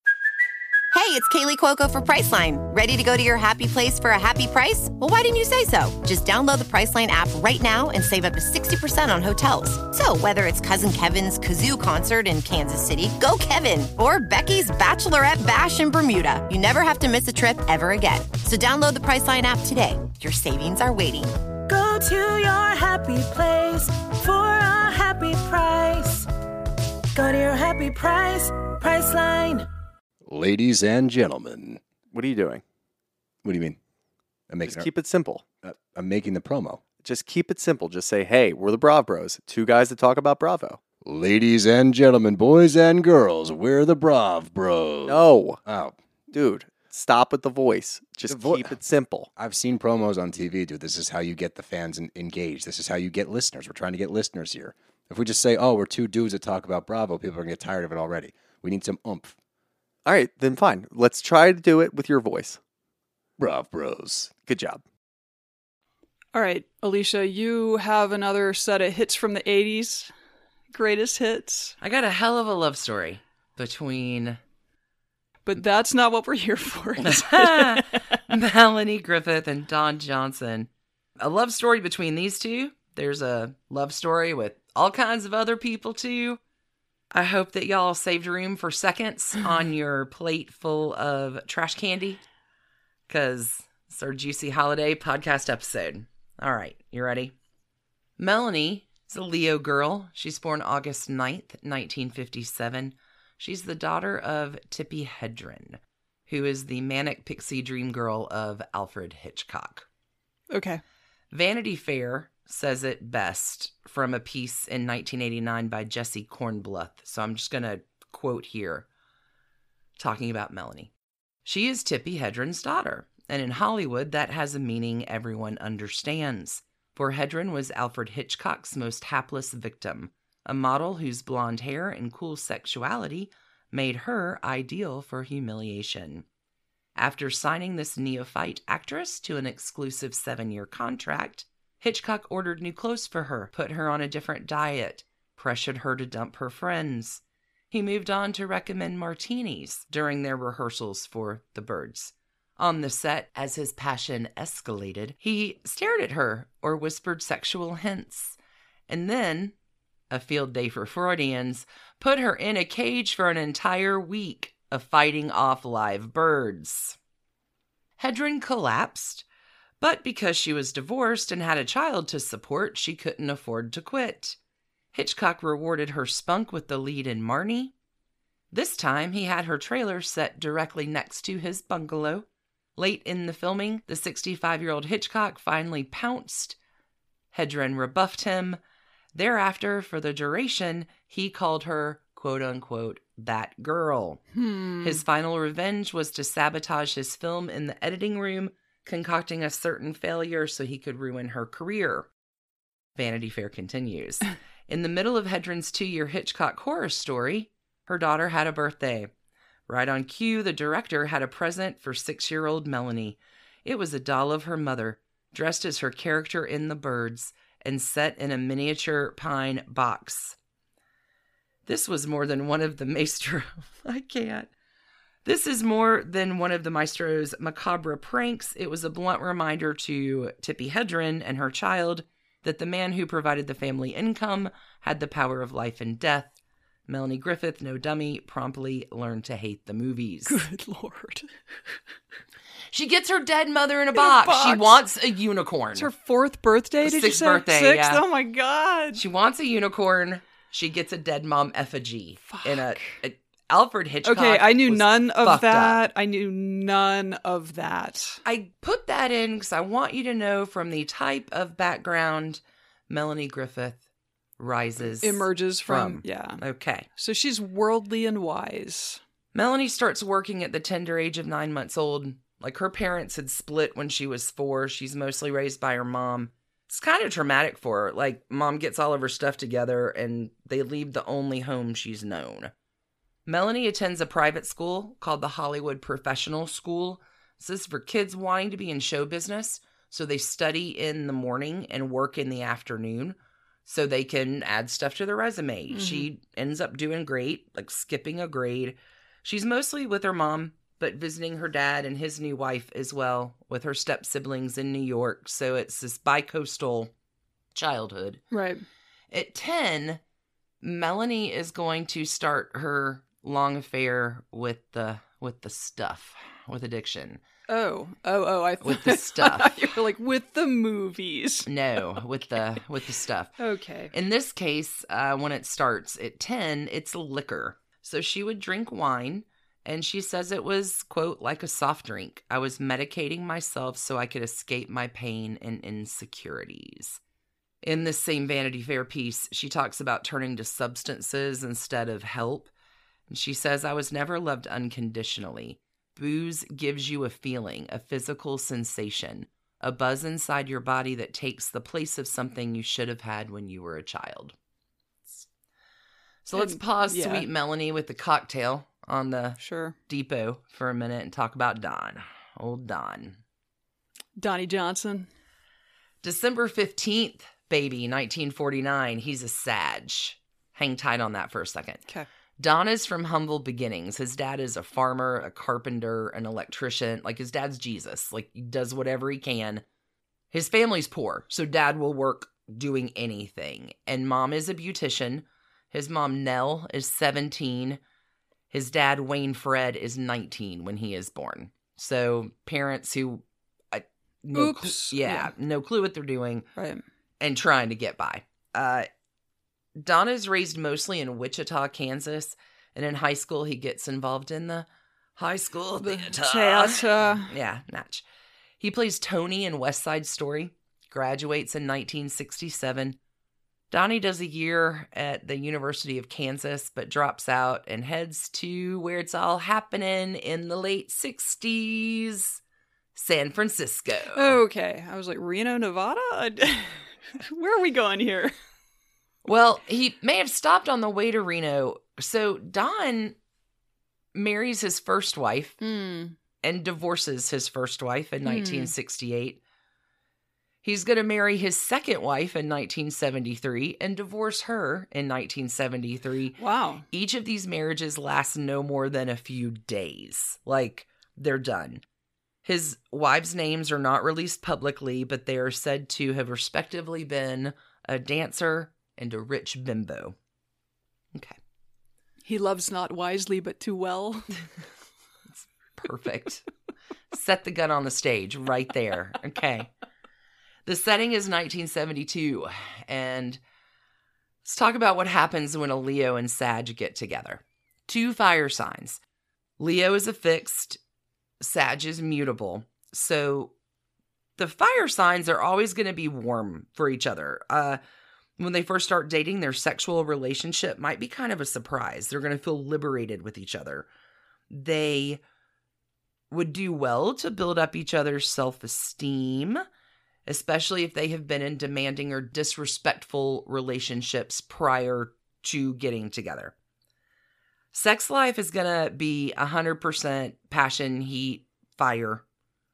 Hey, it's Kaylee Cuoco for Priceline. Ready to go to your happy place for a happy price? Well, why didn't you say so? Just download the Priceline app right now and save up to 60% on hotels. So whether it's Cousin Kevin's Kazoo Concert in Kansas City, go Kevin, or Becky's Bachelorette Bash in Bermuda, you never have to miss a trip ever again. So download the Priceline app today. Your savings are waiting. Go to your happy place for a happy price. Go to your happy price, Priceline. Ladies and gentlemen. What are you doing? What do you mean? Just keep it simple. I'm making the promo. Just keep it simple. Just say, hey, we're the Brav Bros. 2 guys that talk about Bravo. Ladies and gentlemen, boys and girls, we're the Brav Bros. No. Oh. Dude, stop with the voice. Just keep it simple. I've seen promos on TV, dude. This is how you get the fans engaged. This is how you get listeners. We're trying to get listeners here. If we just say, oh, we're 2 dudes that talk about Bravo, people are going to get tired of it already. We need some oomph. All right, then fine. Let's try to do it with your voice. Brav Bros. Good job. All right, Alicia, you have another set of hits from the 80s. Greatest hits. I got a hell of a love story between... But that's not what we're here for. Melanie Griffith and Don Johnson. A love story between these two. There's a love story with all kinds of other people too. I hope that y'all saved room for seconds on your plate full of trash candy, because it's our Juicy Holiday podcast episode. All right, you ready? Melanie is a Leo girl. She's born August 9th, 1957. She's the daughter of Tippi Hedren, who is the manic pixie dream girl of Alfred Hitchcock. Okay. Vanity Fair says it best from a piece in 1989 by Jesse Kornbluth. So I'm just going to quote here, talking about Melanie. She is Tippi Hedren's daughter, and in Hollywood, that has a meaning everyone understands. For Hedren was Alfred Hitchcock's most hapless victim, a model whose blonde hair and cool sexuality made her ideal for humiliation. After signing this neophyte actress to an exclusive 7-year contract, Hitchcock ordered new clothes for her, put her on a different diet, pressured her to dump her friends. He moved on to recommend martinis during their rehearsals for The Birds. On the set, as his passion escalated, he stared at her or whispered sexual hints. And then, a field day for Freudians, put her in a cage for an entire week of fighting off live birds. Hedren collapsed, but because she was divorced and had a child to support, she couldn't afford to quit. Hitchcock rewarded her spunk with the lead in Marnie. This time, he had her trailer set directly next to his bungalow. Late in the filming, the 65-year-old Hitchcock finally pounced. Hedren rebuffed him. Thereafter, for the duration, he called her, quote-unquote, that girl. His final revenge was to sabotage his film in the editing room, concocting a certain failure so he could ruin her career. Vanity Fair continues. In the middle of Hedren's 2-year Hitchcock horror story, her daughter had a birthday. Right on cue, the director had a present for 6-year-old Melanie. It was a doll of her mother, dressed as her character in The Birds, and set in a miniature pine box. This was more than one of the maestro... This is more than one of the maestro's macabre pranks. It was a blunt reminder to Tippi Hedren and her child that the man who provided the family income had the power of life and death. Melanie Griffith, no dummy, promptly learned to hate the movies. Good Lord. She gets her dead mother in a box. She wants a unicorn. It's her 4th birthday, did you say? 6th birthday, 6th? yeah. Oh my God. She wants a unicorn. She gets a dead mom effigy in a Alfred Hitchcock. Okay, I knew none of that. Up. I knew none of that. I put that in because I want you to know from the type of background Melanie Griffith emerges from. Yeah. Okay. So she's worldly and wise. Melanie starts working at the tender age of 9 months old. Like, her parents had split when she was 4. She's mostly raised by her mom. It's kind of traumatic for her. Like, mom gets all of her stuff together and they leave the only home she's known. Melanie attends a private school called the Hollywood Professional School. This is for kids wanting to be in show business, so they study in the morning and work in the afternoon so they can add stuff to their resume. Mm-hmm. She ends up doing great, like skipping a grade. She's mostly with her mom, but visiting her dad and his new wife as well, with her step-siblings in New York, so it's this bi-coastal childhood. Right. At 10, Melanie is going to start her long affair with the stuff, with addiction. Oh! I thought with the stuff. You were like with the movies. No, with the stuff. Okay. In this case, when it starts at 10, it's liquor. So she would drink wine, and she says it was, quote, like a soft drink. I was medicating myself so I could escape my pain and insecurities. In this same Vanity Fair piece, she talks about turning to substances instead of help. And she says, I was never loved unconditionally. Booze gives you a feeling, a physical sensation, a buzz inside your body that takes the place of something you should have had when you were a child. So let's pause Sweet Melanie with the cocktail on the depot for a minute and talk about Don. Old Don. Donnie Johnson. December 15th, baby, 1949. He's a Sag. Hang tight on that for a second. Okay. Don is from humble beginnings. His dad is a farmer, a carpenter, an electrician. Like, his dad's Jesus. Like, he does whatever he can. His family's poor, so dad will work doing anything. And mom is a beautician. His mom, Nell, is 17. His dad, Wayne Fred, is 19 when he is born. So parents who, no clue what they're doing, Right. and trying to get by. Don is raised mostly in Wichita, Kansas, and in high school he gets involved in the high school theater. Yeah, Natch. He plays Tony in West Side Story, graduates in 1967. Donnie does a year at the University of Kansas, but drops out and heads to where it's all happening in the late 60s, San Francisco. Okay. I was like, Reno, Nevada? Where are we going here? Well, he may have stopped on the way to Reno. So Don marries his first wife and divorces his first wife in 1968. He's going to marry his second wife in 1973 and divorce her in 1973. Wow. Each of these marriages lasts no more than a few days. Like, they're done. His wives' names are not released publicly, but they are said to have respectively been a dancer and a rich bimbo. Okay. He loves not wisely, but too well. It's perfect. Set the gun on the stage right there. Okay. The setting is 1972, and let's talk about what happens when a Leo and Sag get together. 2 fire signs. Leo is affixed, Sag is mutable. So the fire signs are always going to be warm for each other. When they first start dating, their sexual relationship might be kind of a surprise. They're going to feel liberated with each other. They would do well to build up each other's self-esteem, especially if they have been in demanding or disrespectful relationships prior to getting together. Sex life is going to be 100% passion, heat, fire.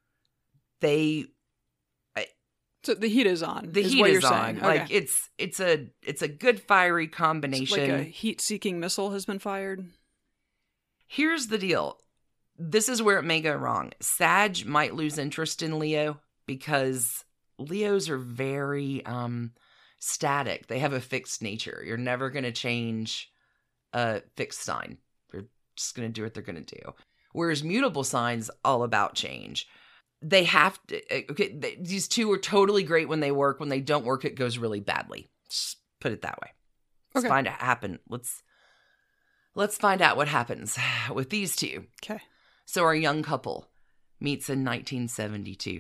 So the heat is on. The is heat what is you're on. saying. Like Okay. it's a good fiery combination. Like a heat-seeking missile has been fired. Here's the deal. This is where it may go wrong. Sag might lose interest in Leo because Leos are very static. They have a fixed nature. You're never going to change a fixed sign. You're just going to do what they're going to do. Whereas mutable signs, all about change. They have to, these two are totally great when they work. When they don't work, it goes really badly. Just put it that way. Let's find out happen. Let's find out what happens with these two. Okay. So our young couple meets in 1972.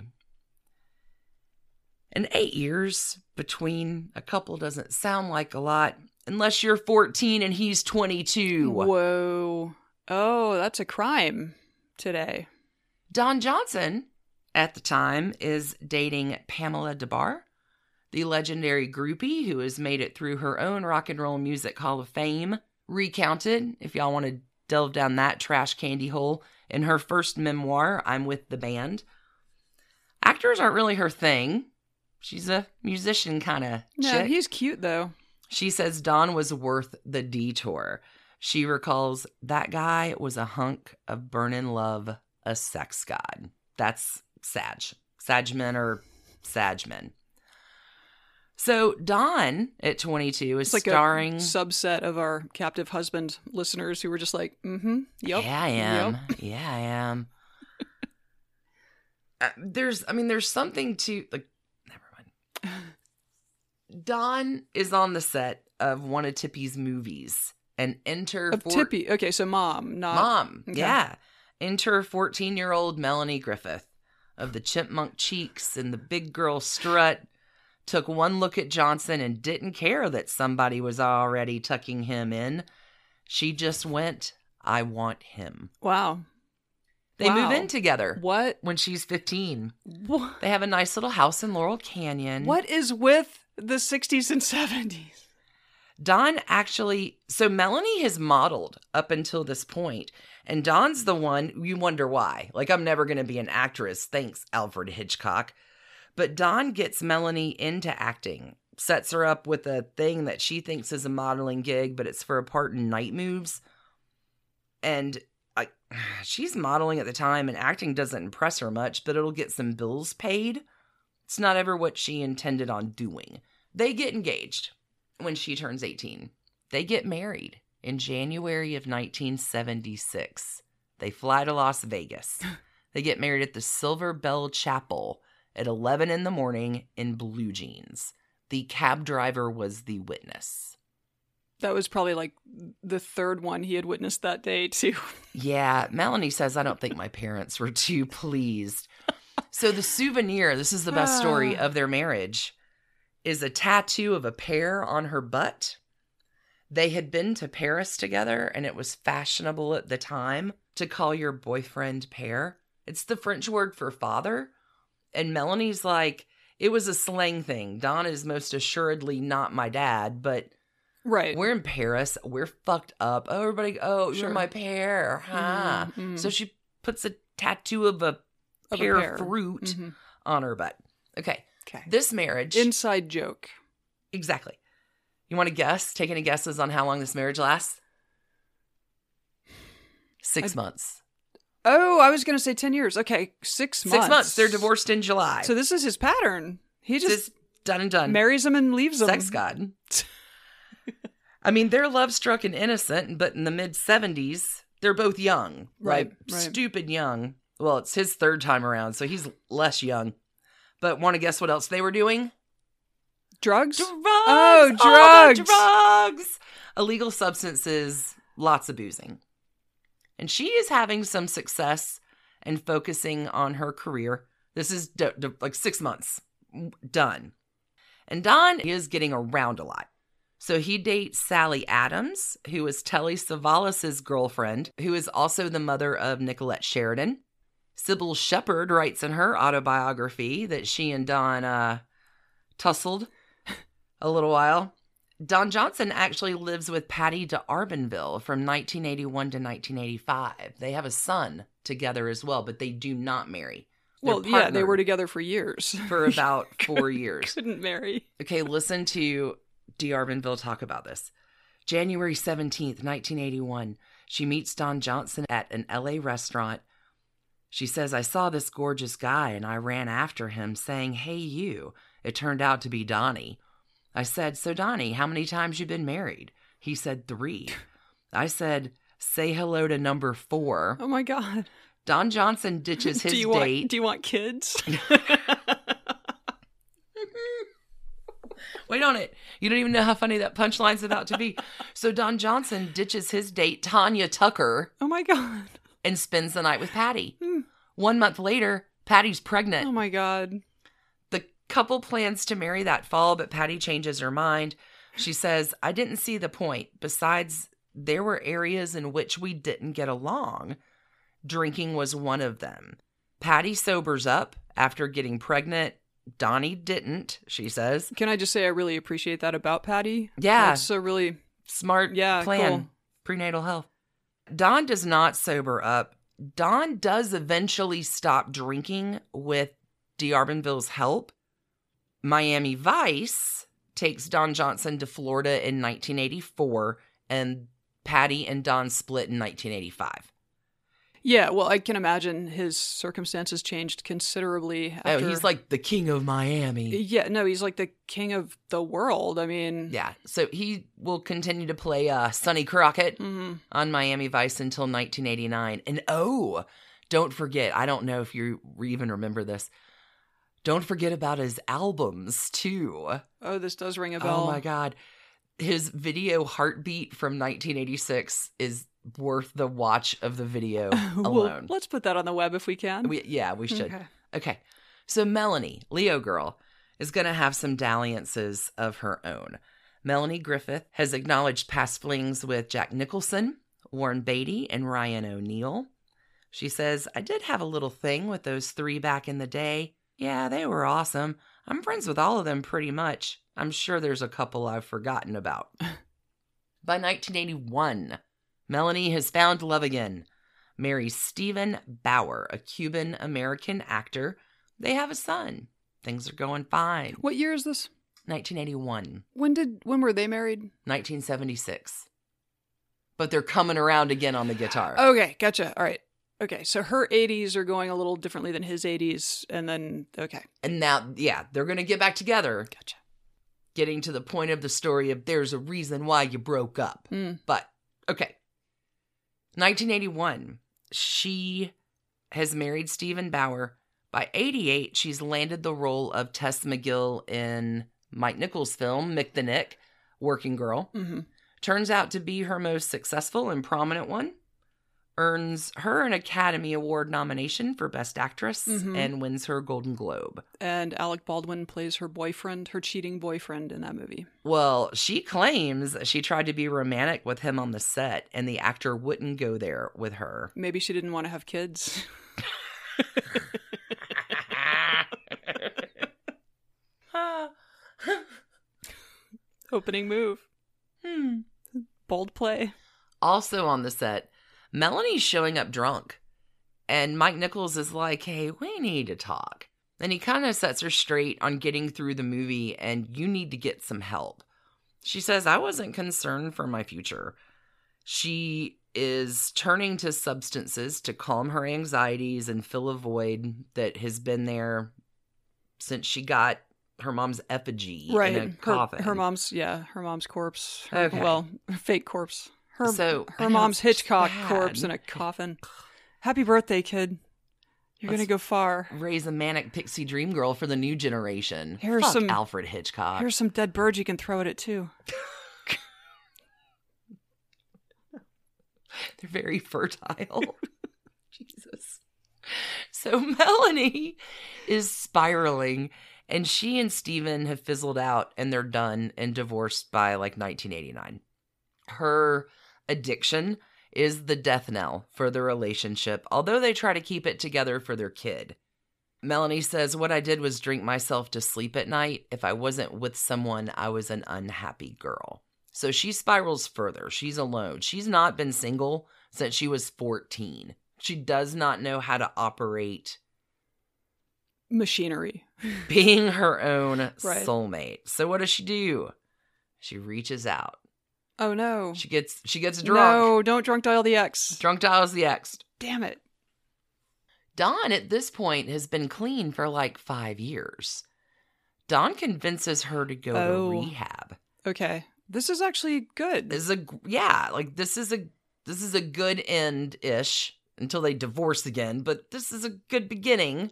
And 8 years between a couple doesn't sound like a lot unless you're 14 and he's 22. Whoa. Oh, that's a crime today. Don Johnson, at the time, is dating Pamela DeBar, the legendary groupie who has made it through her own Rock and Roll Music Hall of Fame, recounted, if y'all want to delve down that trash candy hole, in her first memoir, I'm With the Band. Actors aren't really her thing. She's a musician kind of chick. Yeah, he's cute, though. She says Don was worth the detour. She recalls, that guy was a hunk of burnin' love, a sex god. That's Sag. Sagmen are Sagmen. So Don, at 22, is It's like starring... a subset of our captive husband listeners who were just like, yep. Yeah, I am. Yep. Yeah, I am. There's something to... never mind. Don is on the set of one of Tippy's movies. And enter... Of Tippy. Okay, so mom, not... Mom, Okay. yeah. Enter 14-year-old Melanie Griffith of the chipmunk cheeks and the big girl strut. Took one look at Johnson and didn't care that somebody was already tucking him in. She just went, I want him. Wow. They move Wow. in together. What? When she's 15. What? They have a nice little house in Laurel Canyon. What is with the 60s and 70s? Don actually, so Melanie has modeled up until this point, and Don's the one, you wonder why. Like, I'm never going to be an actress, thanks, Alfred Hitchcock. But Don gets Melanie into acting, sets her up with a thing that she thinks is a modeling gig, but it's for a part in Night Moves. And she's modeling at the time, and acting doesn't impress her much, but it'll get some bills paid. It's not ever what she intended on doing. They get engaged when she turns 18. They get married in January of 1976. They fly to Las Vegas. They get married at the Silver Bell Chapel at 11 in the morning in blue jeans. The cab driver was the witness. That was probably like the third one he had witnessed that day, too. Yeah, Melanie says, I don't think my parents were too pleased. So the souvenir, this is the best story of their marriage, is a tattoo of a pear on her butt. They had been to Paris together, and it was fashionable at the time to call your boyfriend Pear. It's the French word for father. And Melanie's like, it was a slang thing. Don is most assuredly not my dad, but right. We're in Paris. We're fucked up. Oh, everybody, Sure. You're my pear. Huh? Mm-hmm. So she puts a tattoo of a pear fruit on her butt. Okay. This marriage. Inside joke. Exactly. You want to guess? Take any guesses on how long this marriage lasts? 6 months. Oh, I was going to say 10 years. Okay, 6 months. 6 months. They're divorced in July. So this is his pattern. He just done and done. marries him and leaves him. Sex god. I mean, they're love struck and innocent, but in the mid 70s, they're both young. Right. Stupid young. Well, it's his third time around, so he's less young. But want to guess what else they were doing? Drugs? Drugs! Oh, drugs! Drugs! Illegal substances, lots of boozing. And she is having some success and focusing on her career. This is like 6 months. Done. And Don is getting around a lot. So he dates Sally Adams, who is Telly Savalas' girlfriend, who is also the mother of Nicolette Sheridan. Sybil Shepherd writes in her autobiography that she and Don tussled a little while. Don Johnson actually lives with Patty d'Arbanville from 1981 to 1985. They have a son together as well, but they do not marry. Well, yeah, they were together for years. For about 4 years. Couldn't marry. Okay, listen to d'Arbanville talk about this. January 17th, 1981, she meets Don Johnson at an LA restaurant. She says, I saw this gorgeous guy and I ran after him saying, hey, you. It turned out to be Donnie. I said, so Donnie, how many times you been married? He said 3. I said, say hello to number 4. Oh my God. Don Johnson ditches his date. Do you want kids? Wait on it. You don't even know how funny that punchline's about to be. So Don Johnson ditches his date, Tanya Tucker. Oh my God. And spends the night with Patty. 1 month later, Patty's pregnant. Oh my God. The couple plans to marry that fall, but Patty changes her mind. She says, I didn't see the point. Besides, there were areas in which we didn't get along. Drinking was one of them. Patty sobers up after getting pregnant. Donnie didn't, she says. Can I just say I really appreciate that about Patty? Yeah. That's a really smart plan. Cool. Prenatal health. Don does not sober up. Don does eventually stop drinking with d'Arbanville's help. Miami Vice takes Don Johnson to Florida in 1984, and Patty and Don split in 1985. Yeah, well, I can imagine his circumstances changed considerably after... Oh, he's like the king of Miami. Yeah, no, he's like the king of the world. I mean... Yeah, so he will continue to play Sonny Crockett on Miami Vice until 1989. And don't forget, I don't know if you even remember this, don't forget about his albums, too. Oh, this does ring a bell. Oh, my God. His video Heartbeat from 1986 is worth the watch of the video alone. Well, let's put that on the web if we can. We should. Okay. So Melanie, Leo girl, is going to have some dalliances of her own. Melanie Griffith has acknowledged past flings with Jack Nicholson, Warren Beatty, and Ryan O'Neal. She says, I did have a little thing with those 3 back in the day. Yeah, they were awesome. I'm friends with all of them pretty much. I'm sure there's a couple I've forgotten about. By 1981, Melanie has found love again. Marries Stephen Bauer, a Cuban-American actor. They have a son. Things are going fine. What year is this? 1981. When were they married? 1976. But they're coming around again on the guitar. Okay, gotcha. All right. Okay, so her 80s are going a little differently than his 80s, and then, okay. And now, yeah, they're going to get back together. Gotcha. getting to the point of the story of there's a reason why you broke up. But, okay. 1981, she has married Stephen Bauer. By 88, she's landed the role of Tess McGill in Mike Nichols' film, Mick the Nick, Working Girl. Turns out to be her most successful and prominent one. Earns her an Academy Award nomination for Best Actress and wins her Golden Globe. And Alec Baldwin plays her boyfriend, her cheating boyfriend in that movie. Well, she claims she tried to be romantic with him on the set, and the actor wouldn't go there with her. Maybe she didn't want to have kids. Opening move. Bold play. Also on the set, Melanie's showing up drunk. And Mike Nichols is like, hey, we need to talk. And he kind of sets her straight on getting through the movie, and you need to get some help. She says, I wasn't concerned for my future. She is turning to substances to calm her anxieties and fill a void that has been there since she got her mom's effigy in a coffin. Her mom's corpse. Okay. Well, fake corpse. Her I know, mom's Hitchcock bad. corpse in a coffin. Happy birthday, kid. You're going to go far. Raise a manic pixie dream girl for the new generation. Here's Fuck some Alfred Hitchcock. Here's some dead birds you can throw at it, too. They're very fertile. Jesus. So Melanie is spiraling, and she and Steven have fizzled out, and they're done and divorced by like 1989. Her addiction is the death knell for the relationship, although they try to keep it together for their kid. Melanie says, what I did was drink myself to sleep at night. If I wasn't with someone, I was an unhappy girl. So she spirals further. She's alone. She's not been single since she was 14. She does not know how to operate machinery. Being her own soulmate. So what does she do? She reaches out. Oh no. She gets drunk. No, don't drunk dial the X. Drunk dials the X. Damn it. Dawn at this point has been clean for like 5 years. Dawn convinces her to go to rehab. Okay. This is actually good. This is a good end-ish until they divorce again, but this is a good beginning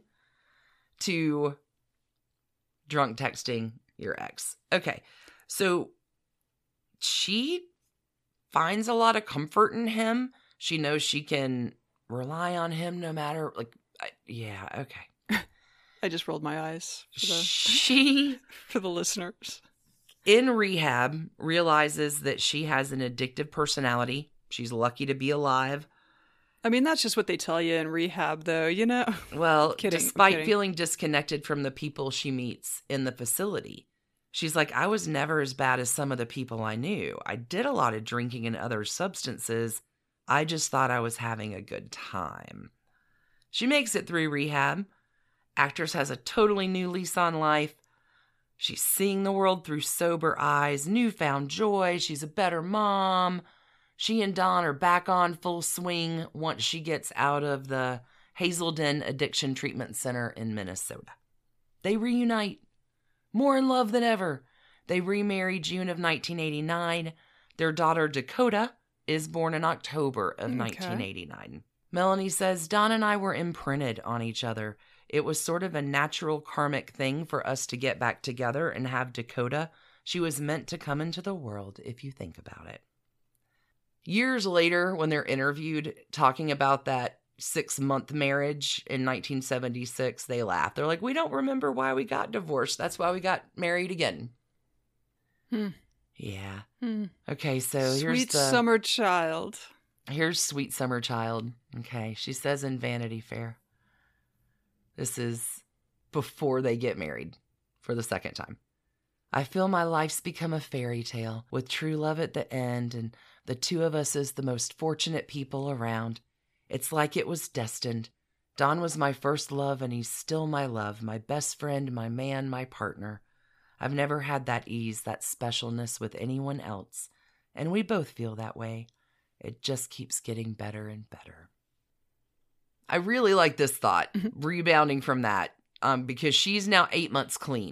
to drunk texting your ex. Okay. So she finds a lot of comfort in him. She knows she can rely on him no matter, okay. I just rolled my eyes for the listeners. In rehab, realizes that she has an addictive personality. She's lucky to be alive. I mean, that's just what they tell you in rehab, though, you know? Well, despite feeling disconnected from the people she meets in the facility. She's like, I was never as bad as some of the people I knew. I did a lot of drinking and other substances. I just thought I was having a good time. She makes it through rehab. Actress has a totally new lease on life. She's seeing the world through sober eyes, newfound joy. She's a better mom. She and Dawn are back on full swing once she gets out of the Hazelden Addiction Treatment Center in Minnesota. They reunite. More in love than ever. They remarry June of 1989. Their daughter Dakota is born in October of 1989. Melanie says, Dawn and I were imprinted on each other. It was sort of a natural karmic thing for us to get back together and have Dakota. She was meant to come into the world, if you think about it. Years later, when they're interviewed talking about that 6-month marriage in 1976, they laugh. They're like, we don't remember why we got divorced. That's why we got married again. Yeah. Okay, so Sweet Summer Child. Here's Sweet Summer Child. Okay, she says in Vanity Fair. This is before they get married for the second time. I feel my life's become a fairy tale with true love at the end and the two of us as the most fortunate people around. It's like it was destined. Don was my first love and he's still my love, my best friend, my man, my partner. I've never had that ease, that specialness with anyone else, and we both feel that way. It just keeps getting better and better. I really like this thought, rebounding from that, because she's now 8 months clean,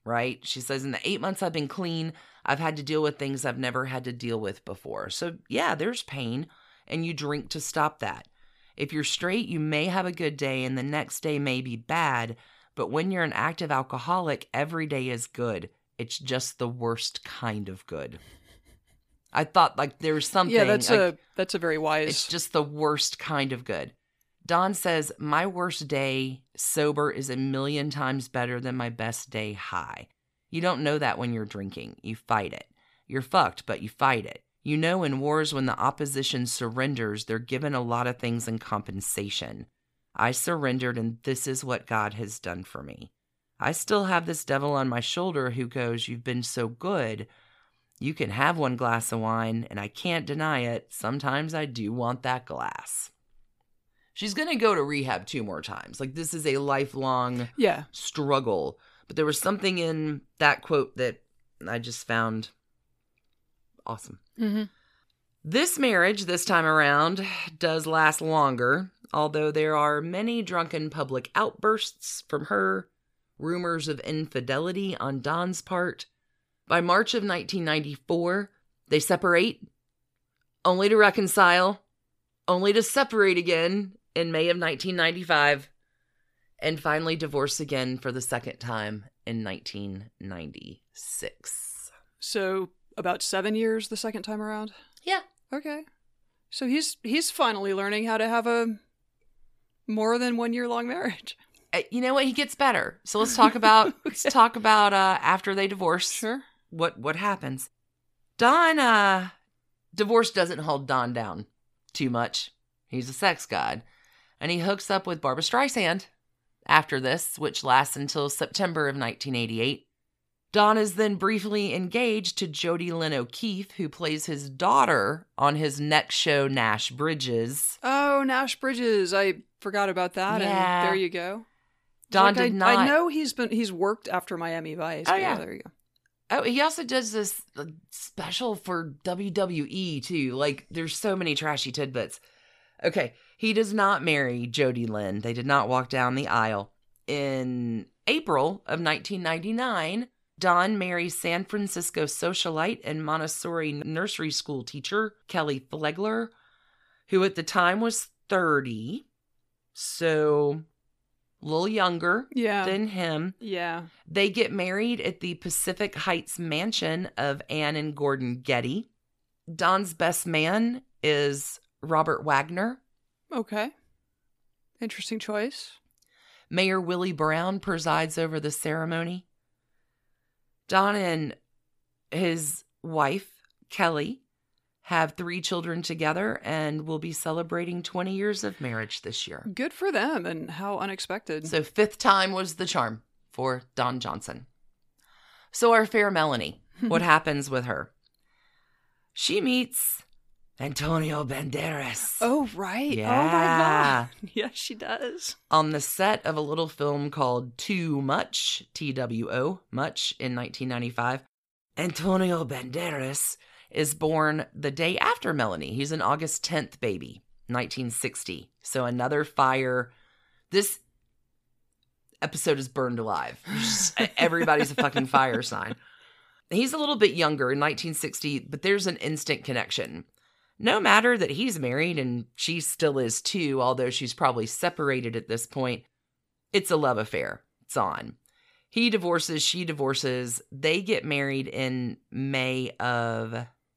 right? She says, in the 8 months I've been clean, I've had to deal with things I've never had to deal with before. So yeah, there's pain, and you drink to stop that. If you're straight, you may have a good day and the next day may be bad, but when you're an active alcoholic, every day is good. It's just the worst kind of good. I thought like there's something. Yeah, that's a very wise. It's just the worst kind of good. Dawn says, my worst day sober is 1,000,000 times better than my best day high. You don't know that when you're drinking. You fight it. You're fucked, but you fight it. You know, in wars, when the opposition surrenders, they're given a lot of things in compensation. I surrendered, and this is what God has done for me. I still have this devil on my shoulder who goes, you've been so good. You can have one glass of wine, and I can't deny it. Sometimes I do want that glass. She's going to go to rehab 2 more times. Like, this is a lifelong struggle. But there was something in that quote that I just found awesome. Mm-hmm. This marriage, this time around, does last longer, although there are many drunken public outbursts from her, rumors of infidelity on Dawn's part. By March of 1994, they separate, only to reconcile, only to separate again in May of 1995, and finally divorce again for the second time in 1996. So about 7 years the second time around? Yeah. Okay. So he's finally learning how to have a more than 1 year long marriage. You know what? He gets better. So let's talk about after they divorce. Sure. What happens? Dawn, divorce doesn't hold Dawn down too much. He's a sex god. And he hooks up with Barbra Streisand after this, which lasts until September of 1988. Dawn is then briefly engaged to Jody Lynn O'Keefe, who plays his daughter on his next show, Nash Bridges. Oh, Nash Bridges. I forgot about that. Yeah. And there you go. Dawn did not. I know he's worked after Miami Vice. Oh, yeah. There you go. Oh, he also does this special for WWE, too. Like, there's so many trashy tidbits. Okay, he does not marry Jody Lynn. They did not walk down the aisle. In April of 1999, Dawn marries San Francisco socialite and Montessori nursery school teacher Kelly Flegler, who at the time was 30, so a little younger than him. Yeah. They get married at the Pacific Heights mansion of Ann and Gordon Getty. Dawn's best man is Robert Wagner. Okay. Interesting choice. Mayor Willie Brown presides over the ceremony. Dawn and his wife, Kelly, have 3 children together and will be celebrating 20 years of marriage this year. Good for them, and how unexpected. So 5th time was the charm for Dawn Johnson. So our fair Melanie, what happens with her? She meets Antonio Banderas. Oh, right. Yeah. Oh, my God. Yes, she does. On the set of a little film called Too Much, TWO, Much, in 1995. Antonio Banderas is born the day after Melanie. He's an August 10th baby, 1960. So another fire. This episode is burned alive. Everybody's a fucking fire sign. He's a little bit younger in 1960, but there's an instant connection. No matter that he's married and she still is too, although she's probably separated at this point, it's a love affair. It's on. He divorces, she divorces. They get married in May of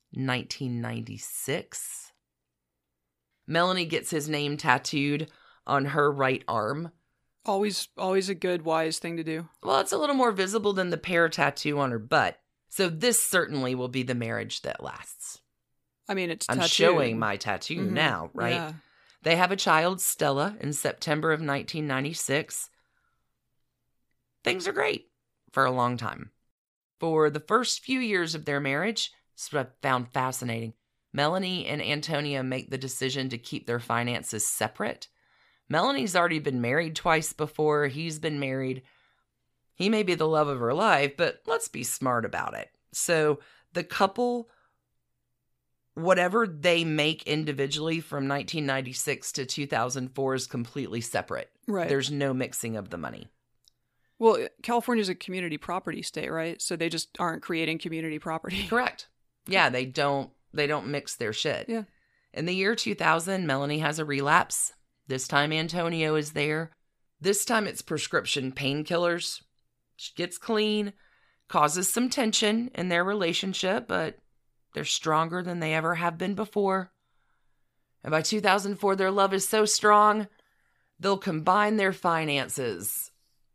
1996. Melanie gets his name tattooed on her right arm. Always a good, wise thing to do. Well, it's a little more visible than the pear tattoo on her butt. So this certainly will be the marriage that lasts. I mean, it's I'm tattooed. showing my tattoo now, right? Yeah. They have a child, Stella, in September of 1996. Things are great for a long time. For the first few years of their marriage, this is what I found fascinating. Melanie and Antonia make the decision to keep their finances separate. Melanie's already been married twice before. He's been married. He may be the love of her life, but let's be smart about it. So the couple, whatever they make individually from 1996 to 2004 is completely separate. Right. There's no mixing of the money. Well, California's a community property state, right? So they just aren't creating community property. Correct. Yeah, they don't mix their shit. Yeah. In the year 2000, Melanie has a relapse. This time Antonio is there. This time it's prescription painkillers. She gets clean, causes some tension in their relationship, but they're stronger than they ever have been before. And by 2004, their love is so strong, they'll combine their finances.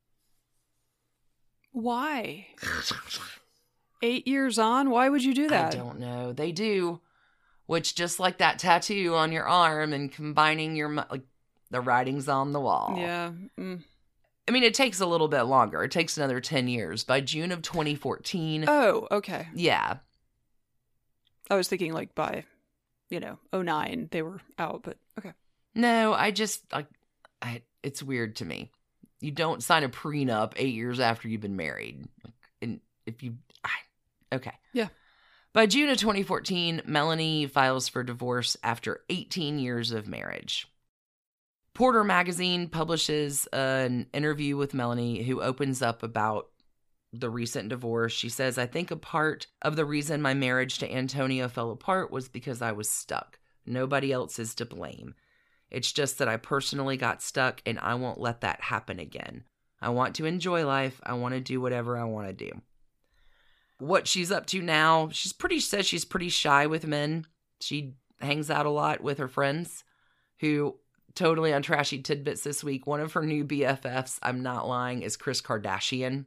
Why? 8 years on? Why would you do that? I don't know. They do. Which, just like that tattoo on your arm and combining your, like, the writing's on the wall. Yeah. I mean, it takes a little bit longer. It takes another 10 years. By June of 2014. Oh, okay. Yeah. I was thinking like by, 2009 they were out, but okay. No, it's weird to me. You don't sign a prenup 8 years after you've been married. And if you, okay. Yeah. By June of 2014, Melanie files for divorce after 18 years of marriage. Porter Magazine publishes an interview with Melanie, who opens up about the recent divorce. She says, "I think a part of the reason my marriage to Antonio fell apart was because I was stuck. Nobody else is to blame. It's just that I personally got stuck, and I won't let that happen again. I want to enjoy life. I want to do whatever I want to do." What she's up to now, says she's pretty shy with men. She hangs out a lot with her friends, who, totally on Trashy Tidbits this week, one of her new BFFs, I'm not lying, is Kris Kardashian.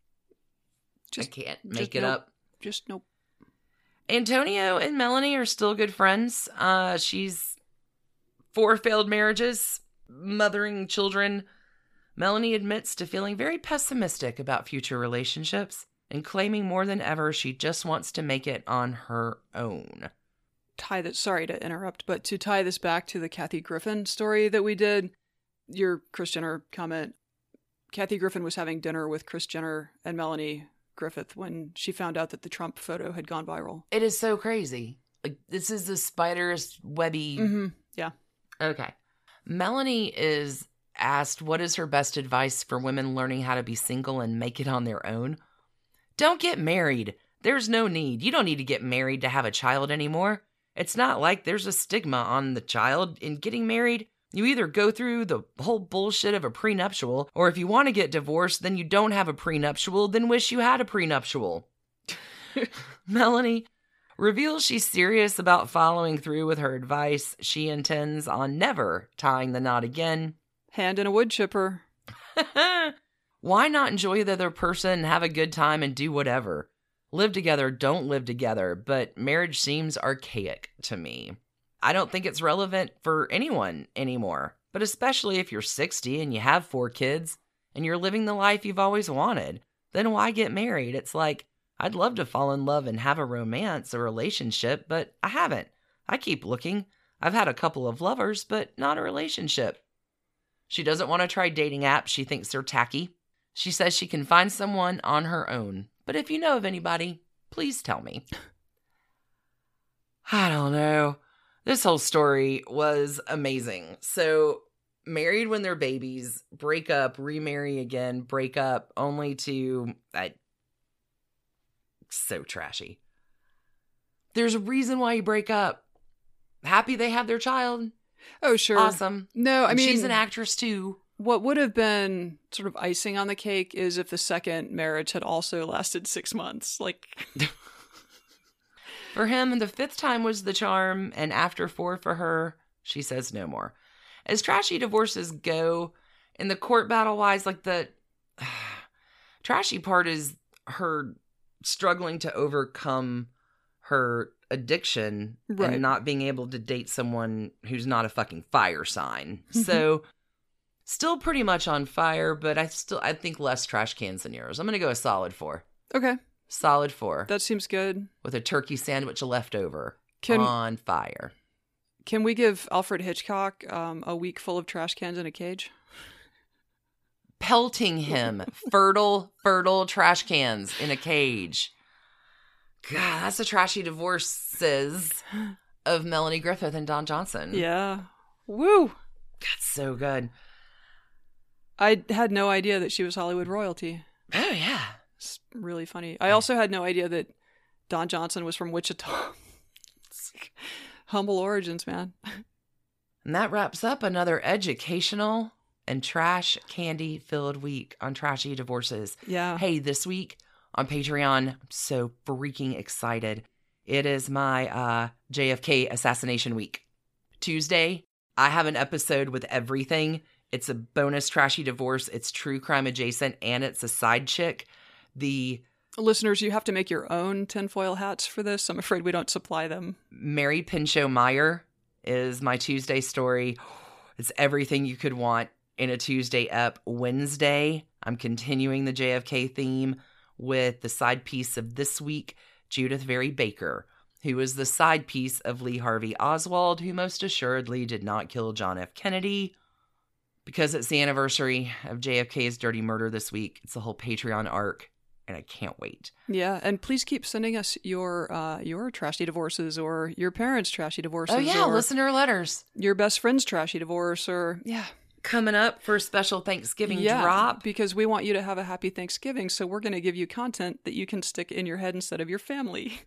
I can't make it up. Just nope. Antonio and Melanie are still good friends. She's 4 failed marriages, mothering children. Melanie admits to feeling very pessimistic about future relationships and claiming more than ever she just wants to make it on her own. Sorry to interrupt, but to tie this back to the Kathy Griffin story that we did, your Kris Jenner comment, Kathy Griffin was having dinner with Kris Jenner and Melanie Griffith when she found out that the Trump photo had gone viral. It is so crazy. Like, this is the spider's webby. Mm-hmm. Yeah. Okay. Melanie is asked what is her best advice for women learning how to be single and make it on their own. Don't get married. There's no need. You don't need to get married to have a child anymore. It's not like there's a stigma on the child in getting married. You either go through the whole bullshit of a prenuptial, or if you want to get divorced, then you don't have a prenuptial, then wish you had a prenuptial. Melanie reveals she's serious about following through with her advice. She intends on never tying the knot again. Hand in a wood chipper. Why not enjoy the other person, have a good time, and do whatever? Live together, don't live together, but marriage seems archaic to me. I don't think it's relevant for anyone anymore, but especially if you're 60 and you have 4 kids and you're living the life you've always wanted, then why get married? It's like, I'd love to fall in love and have a romance, a relationship, but I haven't. I keep looking. I've had a couple of lovers, but not a relationship. She doesn't want to try dating apps. She thinks they're tacky. She says she can find someone on her own. But if you know of anybody, please tell me. I don't know. This whole story was amazing. So, married when they're babies, break up, remarry again, break up, only to... so trashy. There's a reason why you break up. Happy they have their child. Oh, sure. Awesome. No, I mean... she's an actress, too. What would have been sort of icing on the cake is if the second marriage had also lasted 6 months. Like... For him, the 5th time was the charm, and after 4 for her, she says no more. As trashy divorces go, in the court battle-wise, like the trashy part is her struggling to overcome her addiction and not being able to date someone who's not a fucking fire sign. So, still pretty much on fire, but I think less trash cans than yours. I'm going to go a solid 4. Okay. Solid 4. That seems good. With a turkey sandwich left over. On fire. Can we give Alfred Hitchcock a week full of trash cans in a cage? Pelting him. fertile trash cans in a cage. God, that's the trashy divorces of Melanie Griffith and Don Johnson. Yeah. Woo. God, so good. I had no idea that she was Hollywood royalty. Oh, yeah. It's really funny. I also had no idea that Don Johnson was from Wichita. Humble origins, man. And that wraps up another educational and trash candy filled week on Trashy Divorces. Yeah. Hey, this week on Patreon, I'm so freaking excited. It is my JFK assassination week. Tuesday, I have an episode with everything. It's a bonus Trashy Divorce. It's true crime adjacent, and it's a side chick. The listeners, you have to make your own tinfoil hats for this. I'm afraid we don't supply them. Mary Pinchot Meyer is my Tuesday story. It's everything you could want in a Tuesday ep. Wednesday, I'm continuing the JFK theme with the side piece of this week, Judith Very Baker, who was the side piece of Lee Harvey Oswald, who most assuredly did not kill John F. Kennedy. Because it's the anniversary of JFK's dirty murder this week, it's a whole Patreon arc, and I can't wait. Yeah, and please keep sending us your trashy divorces or your parents' trashy divorces. Oh, yeah, or listener letters. Your best friend's trashy divorce, or, yeah. Coming up for a special Thanksgiving drop. Because we want you to have a happy Thanksgiving, so we're going to give you content that you can stick in your head instead of your family.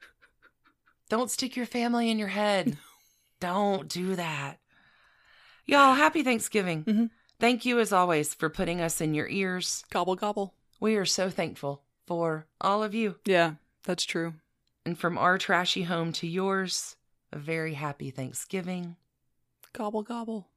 Don't stick your family in your head. Don't do that. Y'all, happy Thanksgiving. Mm-hmm. Thank you, as always, for putting us in your ears. Gobble, gobble. We are so thankful for all of you. Yeah, that's true. And from our trashy home to yours, a very happy Thanksgiving. Gobble, gobble.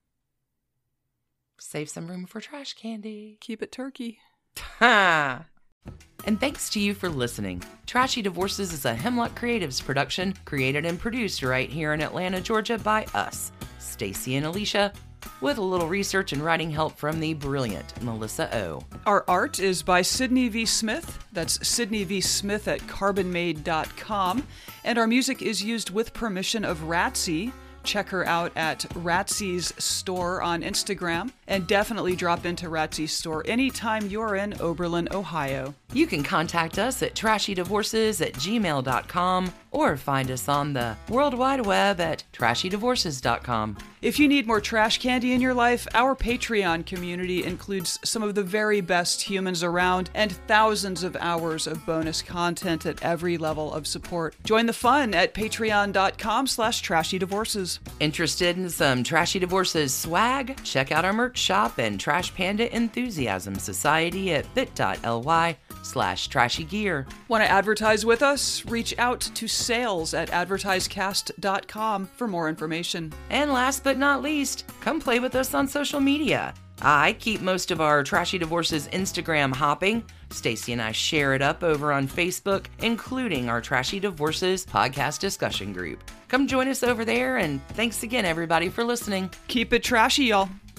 Save some room for trash candy. Keep it turkey. Ha! And thanks to you for listening. Trashy Divorces is a Hemlock Creatives production, created and produced right here in Atlanta, Georgia by us, Stacy and Alicia, with a little research and writing help from the brilliant Melissa O. Our art is by Sydney V. Smith. That's Sydney V. Smith at carbonmade.com. And our music is used with permission of Ratsy. Check her out at Ratsy's store on Instagram, and definitely drop into Ratsy's store anytime you're in Oberlin, Ohio. You can contact us at trashydivorces@gmail.com or find us on the World Wide Web at trashydivorces.com. If you need more trash candy in your life, our Patreon community includes some of the very best humans around and thousands of hours of bonus content at every level of support. Join the fun at patreon.com/trashydivorces. Interested in some Trashy Divorces swag? Check out our merch shop and Trash Panda Enthusiasm Society at bit.ly/trashygear. Want to advertise with us? Reach out to sales@advertisecast.com for more information. And last but not least, come play with us on social media. I keep most of our Trashy Divorces Instagram hopping. Stacy and I share it up over on Facebook, including our Trashy Divorces podcast discussion group. Come join us over there, and thanks again, everybody, for listening. Keep it trashy, y'all.